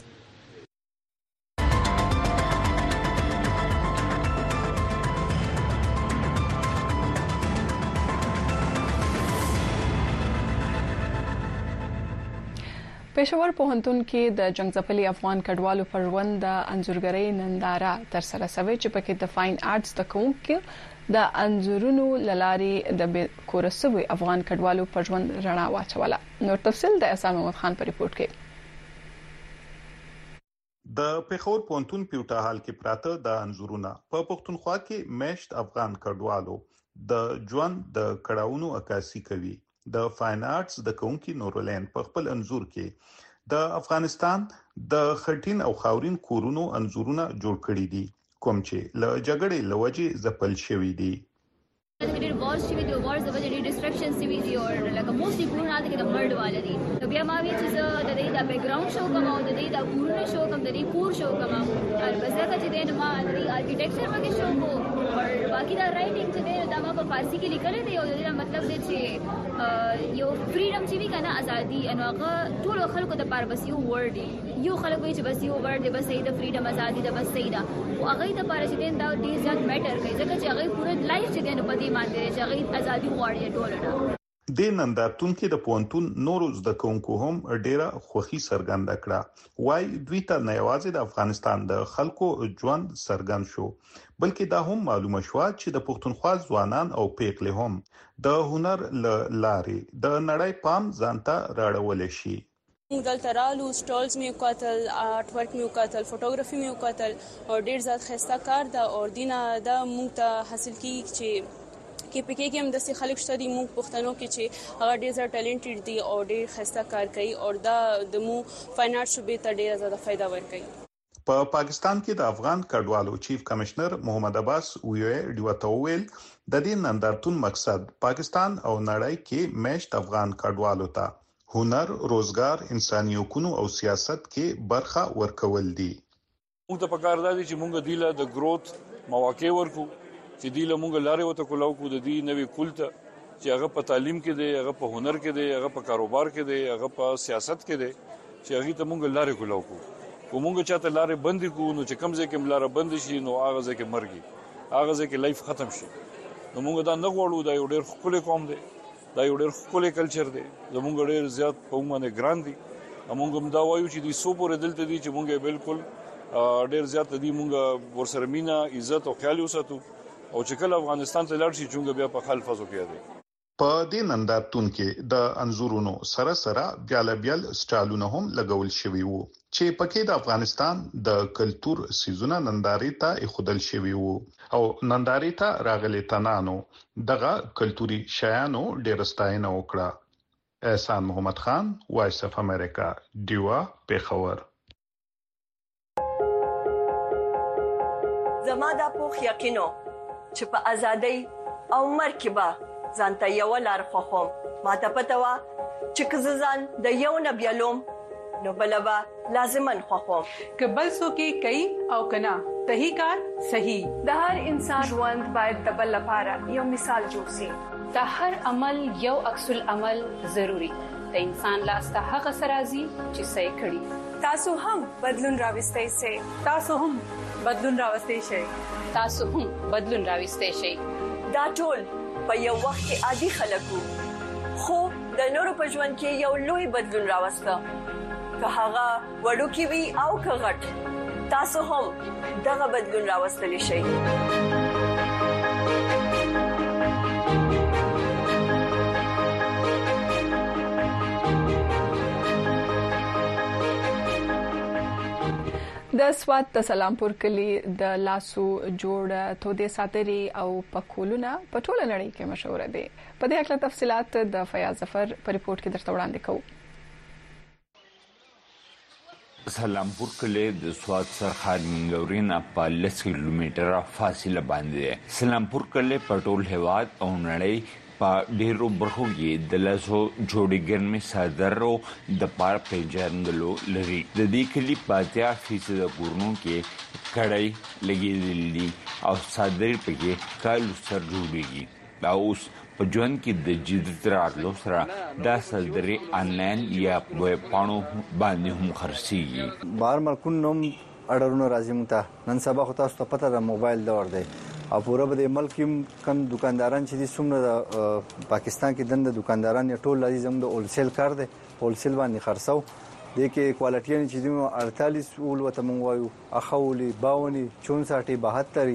A: پېښور پوهنتون کې د جنگځپلي افغان کډوالو پر ژوند د انځورګرۍ ننداره تر سره شوې چې پکې د فاین آرټس د کوونکو د انځورونو للارې د کورسوي افغان کډوالو پر ژوند رڼا واچوله نور تفصيل د اسامه محمد خان په ریپورت کې
G: د پېښور پوهنتون پیوټا هال کې پراته د انځورونه په پښتونخوا کې میشت افغان کډوالو د ژوند د کړهونو عکاسي کوي د فاین آرټس د کوونکی نورولین په خپل انځور کې د افغانستان د خټین او خاورین کورونو انځورونه جوړ کړي دي کوم چې ل جګړې لوجې زپل شوی دي
H: د ډېر وارز چې د وارز د وجې ډیسټرکشن سی وی دي او لکه موستلی کورونه د د مرډ والے دي نو بیا ما وی چې د دې د بیک گراوند شو کوم او د دې د کورونه شو کوم د دې کور شو کوم او بزګه چې د ما د ارکیټیکچر وګه شو کو او باقي دا رائټینګ چې د ما په فارسی کې لیکل دي او د مطلب دی چې یو فریډم چې وی کنه ازادي انو هغه ټول خلکو د پاره بس یو ورډ یو خلک وی چې بس یو ورډ دی بس د فریډم ازادي د بس دی دا او هغه د پاره چې دا ډیر زیات میټر کوي ځکه چې هغه پوره لایف چې د په دې باندې چې هغه ازادي غواړي ټولنه
G: د نندارتون کې د پونتون نورو زده کوونکو هم ډیره خوخي سرګند کړه وای دوی ته نه یوازې د افغانستان د خلکو ژوند سرګند شو بلکې دا هم معلومه شو چې د پښتونخوا ځوانان او پیغلې هم د هنر لارې د نړۍ پام ځانته راړول شي
L: دلته رالو سټالز میو قاتل آرټ ورک میو قاتل فوټوګرافي میو قاتل او ډیر زیات خسته کار دا اور دینه دا مونږ ته حاصل کیږي چې کې پکې کې هم د سي خلک شته دي مونږ پښتنو کې چې هغه ډیر زیات ټیلنټډ دي او ډیر خسته کار کوي او دا د مو فاین آرټ شوبې ته ډیر زیات فائدہ ورکوي
G: په پاکستان کې د افغان کډوالو چیف کمشنر محمد عباس ویوي ډیوټویل د دې نندارتون مقصد پاکستان او نړۍ کې میشت افغان کډوالو ته هنر روزګار انساني حقوقو او سیاست کې برخه ورکول دي
Y: موږ ته پکار دی چې موږ دیله د گروث مواقع ورکو چې دی له موږ لارې وته کولاو کو د دې نوې کولته چې هغه په تعلیم کې دی هغه په هنر کې دی هغه په کاروبار کې دی هغه په سیاست کې دی چې هغه ته موږ لارې کولاو کو کومه چاته لارې بندي کو نو چې کمزې کې لارې بند شي نو هغه ځکه مرګي هغه ځکه لایف ختم شي نو موږ دا نه غواړو دا یو ډېر خپل قوم دی دا یو ډېر خپل کلچر دی زموږ ډېر زیات په موږ ګران دي موږ هم دا وایو چې دې سو پورې دلته دي چې موږ بالکل ډېر زیات دي موږ ورسره مینا عزت او خیال وساتو او چې کله افغانستان ته لاړ شي چې بیا په خلفو کې دی
G: په دې نندارتون کې د انزورونو سره سره بیال بیال سټالونه هم لګول شوی وو چې پکې د افغانستان د کلچر سيزونه نندارې ته خودل شوی وو او نندارې ته راغلي تنانو دغه کلچري شیانو ډېر ستاینه وکړه احسان محمد خان وایس اف امریکا دیوا پیښور
Z: زما د پوخ یقینو چې په ازادۍ او مرکبه ځانته یو لار خوخم
I: ما ته پته وا چې کززان د یو نبیلوم نو بلبا لازمن خوخوم
D: کبل سو کې کوي او کنا صحیح کار صحیح
K: د هر انسان ژوند باید د بل لپاره یو مثال جوړ شي د هر عمل یو عکس العمل ضروری د انسان لاس ته هغه سرازي چې صحیح کړي
L: تاسو هم بدلون راوستئ شئ
D: تاسو هم بدلون راوستئ شئ
K: تاسو هم بدلون راوستئ شئ
I: دا ټول په یو وخت کې عادي خلکو خو د نورو په ژوند کې یو لوی بدلون راوسته که هغه وړو کې وي او که غټ تاسو هم دغه بدلون راوستلی شئ
A: د سوات د سلامپور کلی د لاسو جوړ تودې ساتري او پکولونه په ټوله نړۍ کې مشهور دي په دې اړه تفصيلات د فیاض ظفر په ریپورت کې درته وړاندې کوو
M: سلامپور کلی د سوات سرحد منګورینا په لس کیلومتره فاصله باندې سلامپور کلی په ټول هیواد او نړۍ په ډیرو برخو کې د لاسو جوړې ګرمې صادرو د پار پیژندلو لري د دې کلی په اتیا فیصد کورونو کې کړای لګېدلې او صادرې پکې کالو سر جوړېږي دا اوس په ژوند کې د جديد راتلو سره دا صادرې انلاین یا په پانو باندې هم خرڅيږي
O: بهر ملکونو اډرونو راځي مونږ نن سبا خو تاسو ته پته ده موبایل دور دی او پوره په ملک کم دکانداران چې د څومره پاکستان کې دند دکانداران ټول لازم زموږ د هولسیل کار دی هولسیل باندې خرڅو د کې کوالټي چې د اړتالیس اول وته مونږ وایو اخولي باوني چونساټي بهتر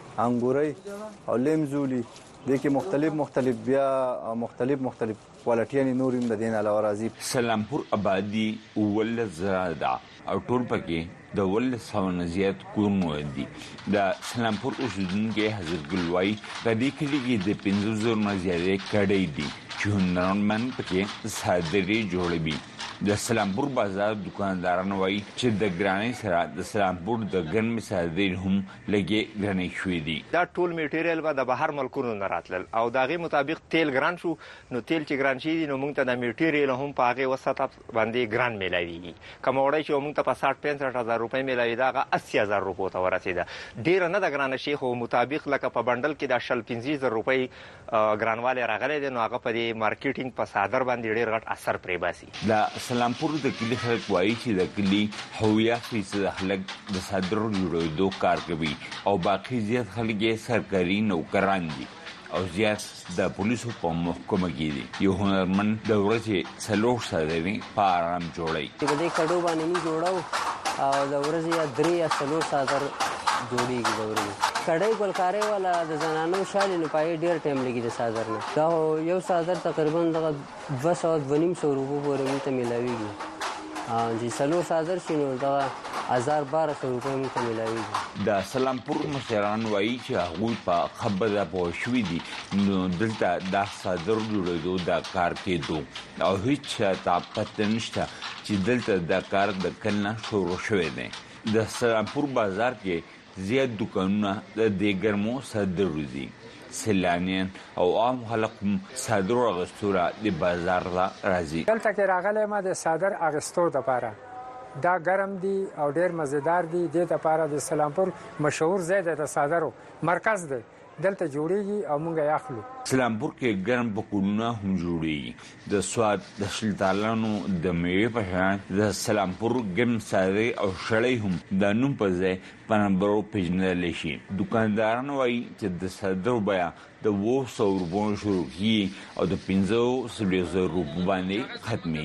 O: انګوري او لیمزولي د کې مختلف مختلف بیا مختلف مختلف کوالټي نوریم د دین علاوه راځي
M: سلامپور آبادی ول زرادا او ټول پکې د ول ساونه زیات کورونه دي د سلامپور اوسیدونکو حضرت ګلوای په دې کې کې د پنځه زره نه زیاتې کډې دي چې هنرمن پکې صادرې جوړوي د سلامپور بازار دکاندارانو وایي چې د ګرانۍ سره د سلامپور د ګرمې صادرې هم لګي ګرانې شوې دي
Q: دا ټول میټیریال به د بهر ملکونو نه راتلل او دغه مطابق تیل ګران شو نو تیل چې ګران شي نو موږ ته د میټیریال هم په هغه وسط باندې ګران ملایوي کوم وړي چې موږ ته په ساठ پنځه هزار روپۍ ملایي دا اسی هزار روپۍ ته ورسیده ډیر نه د ګران شي خو مطابق لکه په بندل کې د شل پنځه زره روپۍ ګرانواله راغلي دي نو هغه په مارکیټینګ په صادر باندې ډیر غټ اثر پرې باسي
M: د سلامپور د کلی خلک وایي چې د کلی هویا فیصد خلک د صادرو جوړېدو کار کوي او باقي زیات خلک یې سرکاري نوکران دي او زیات د پولیسو په محکمه کې دي یو هنرمن د ورځې څلور صادرې په آرام جوړوي
W: د دې کډو باندې نه جوړاو او د ورځې یا درې یا څلور صادر جوړیږي د ورځې کډای ګلکاري والا د زنانو شال نه پای ډیر ټیم لګي د صادر نه دا یو صادر تقریبا د دوه سوه دوه نیم سوه روپو پورې ته ملاويږي ا چې څلور صادر شنو دا هزار بارہ سو روپۍ ته ملاويږي
M: د سلامپور مشران وایي چې هغه په خبره پوه شوې دي نو دلته د صادر جوړېدو د کار کېدو او هیڅ طاقت نشته چې دلته د کار د کلنه شروع شوې ده د سلامپور بازار کې زیات دکانونه د دې ګرمو صادرو دي سیلانیان او عام خلک صادرو اغستورا د بازار را راځي
Z: دلته کې راغلی ما د صادر اغستو لپاره دا ګرم دي او ډیر مزیدار دي د لپاره د سلامپور مشهور ځای د صادرو مرکز دی دلته جوړیږي او موږ یې اخلو
M: سلامپور کې ګرم پکوړونه هم جوړیږي د سواد د شلتالانو د میوې په شان د سلامپور ګرم صادرې او شړې هم د نوم په ځای په نمبرو پیژندل شي دکانداران وایي چې د صادرو بیا د اوه سوه روپو شروع کیږي او د پنځه سوه روپو باندې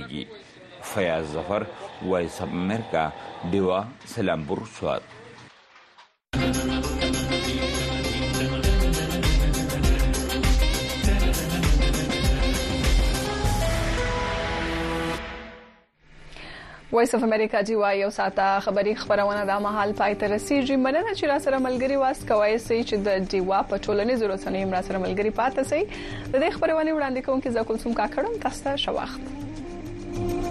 M: ختمېږي فیاض ظفر وایس اف امریکا دیوا سلامپور سواد
A: وایس اف امریکا دی وای او ساته خبری خبرونه د مهال پای ته رسیدي مننه چې را سره ملګری واس کوي چې د دیوا په ټولنې ضرورت نه را سره ملګری پاتې سي د دې خبرونه وړاندې کوم کې ځکه کوم کا کړم تاسو ته شواخت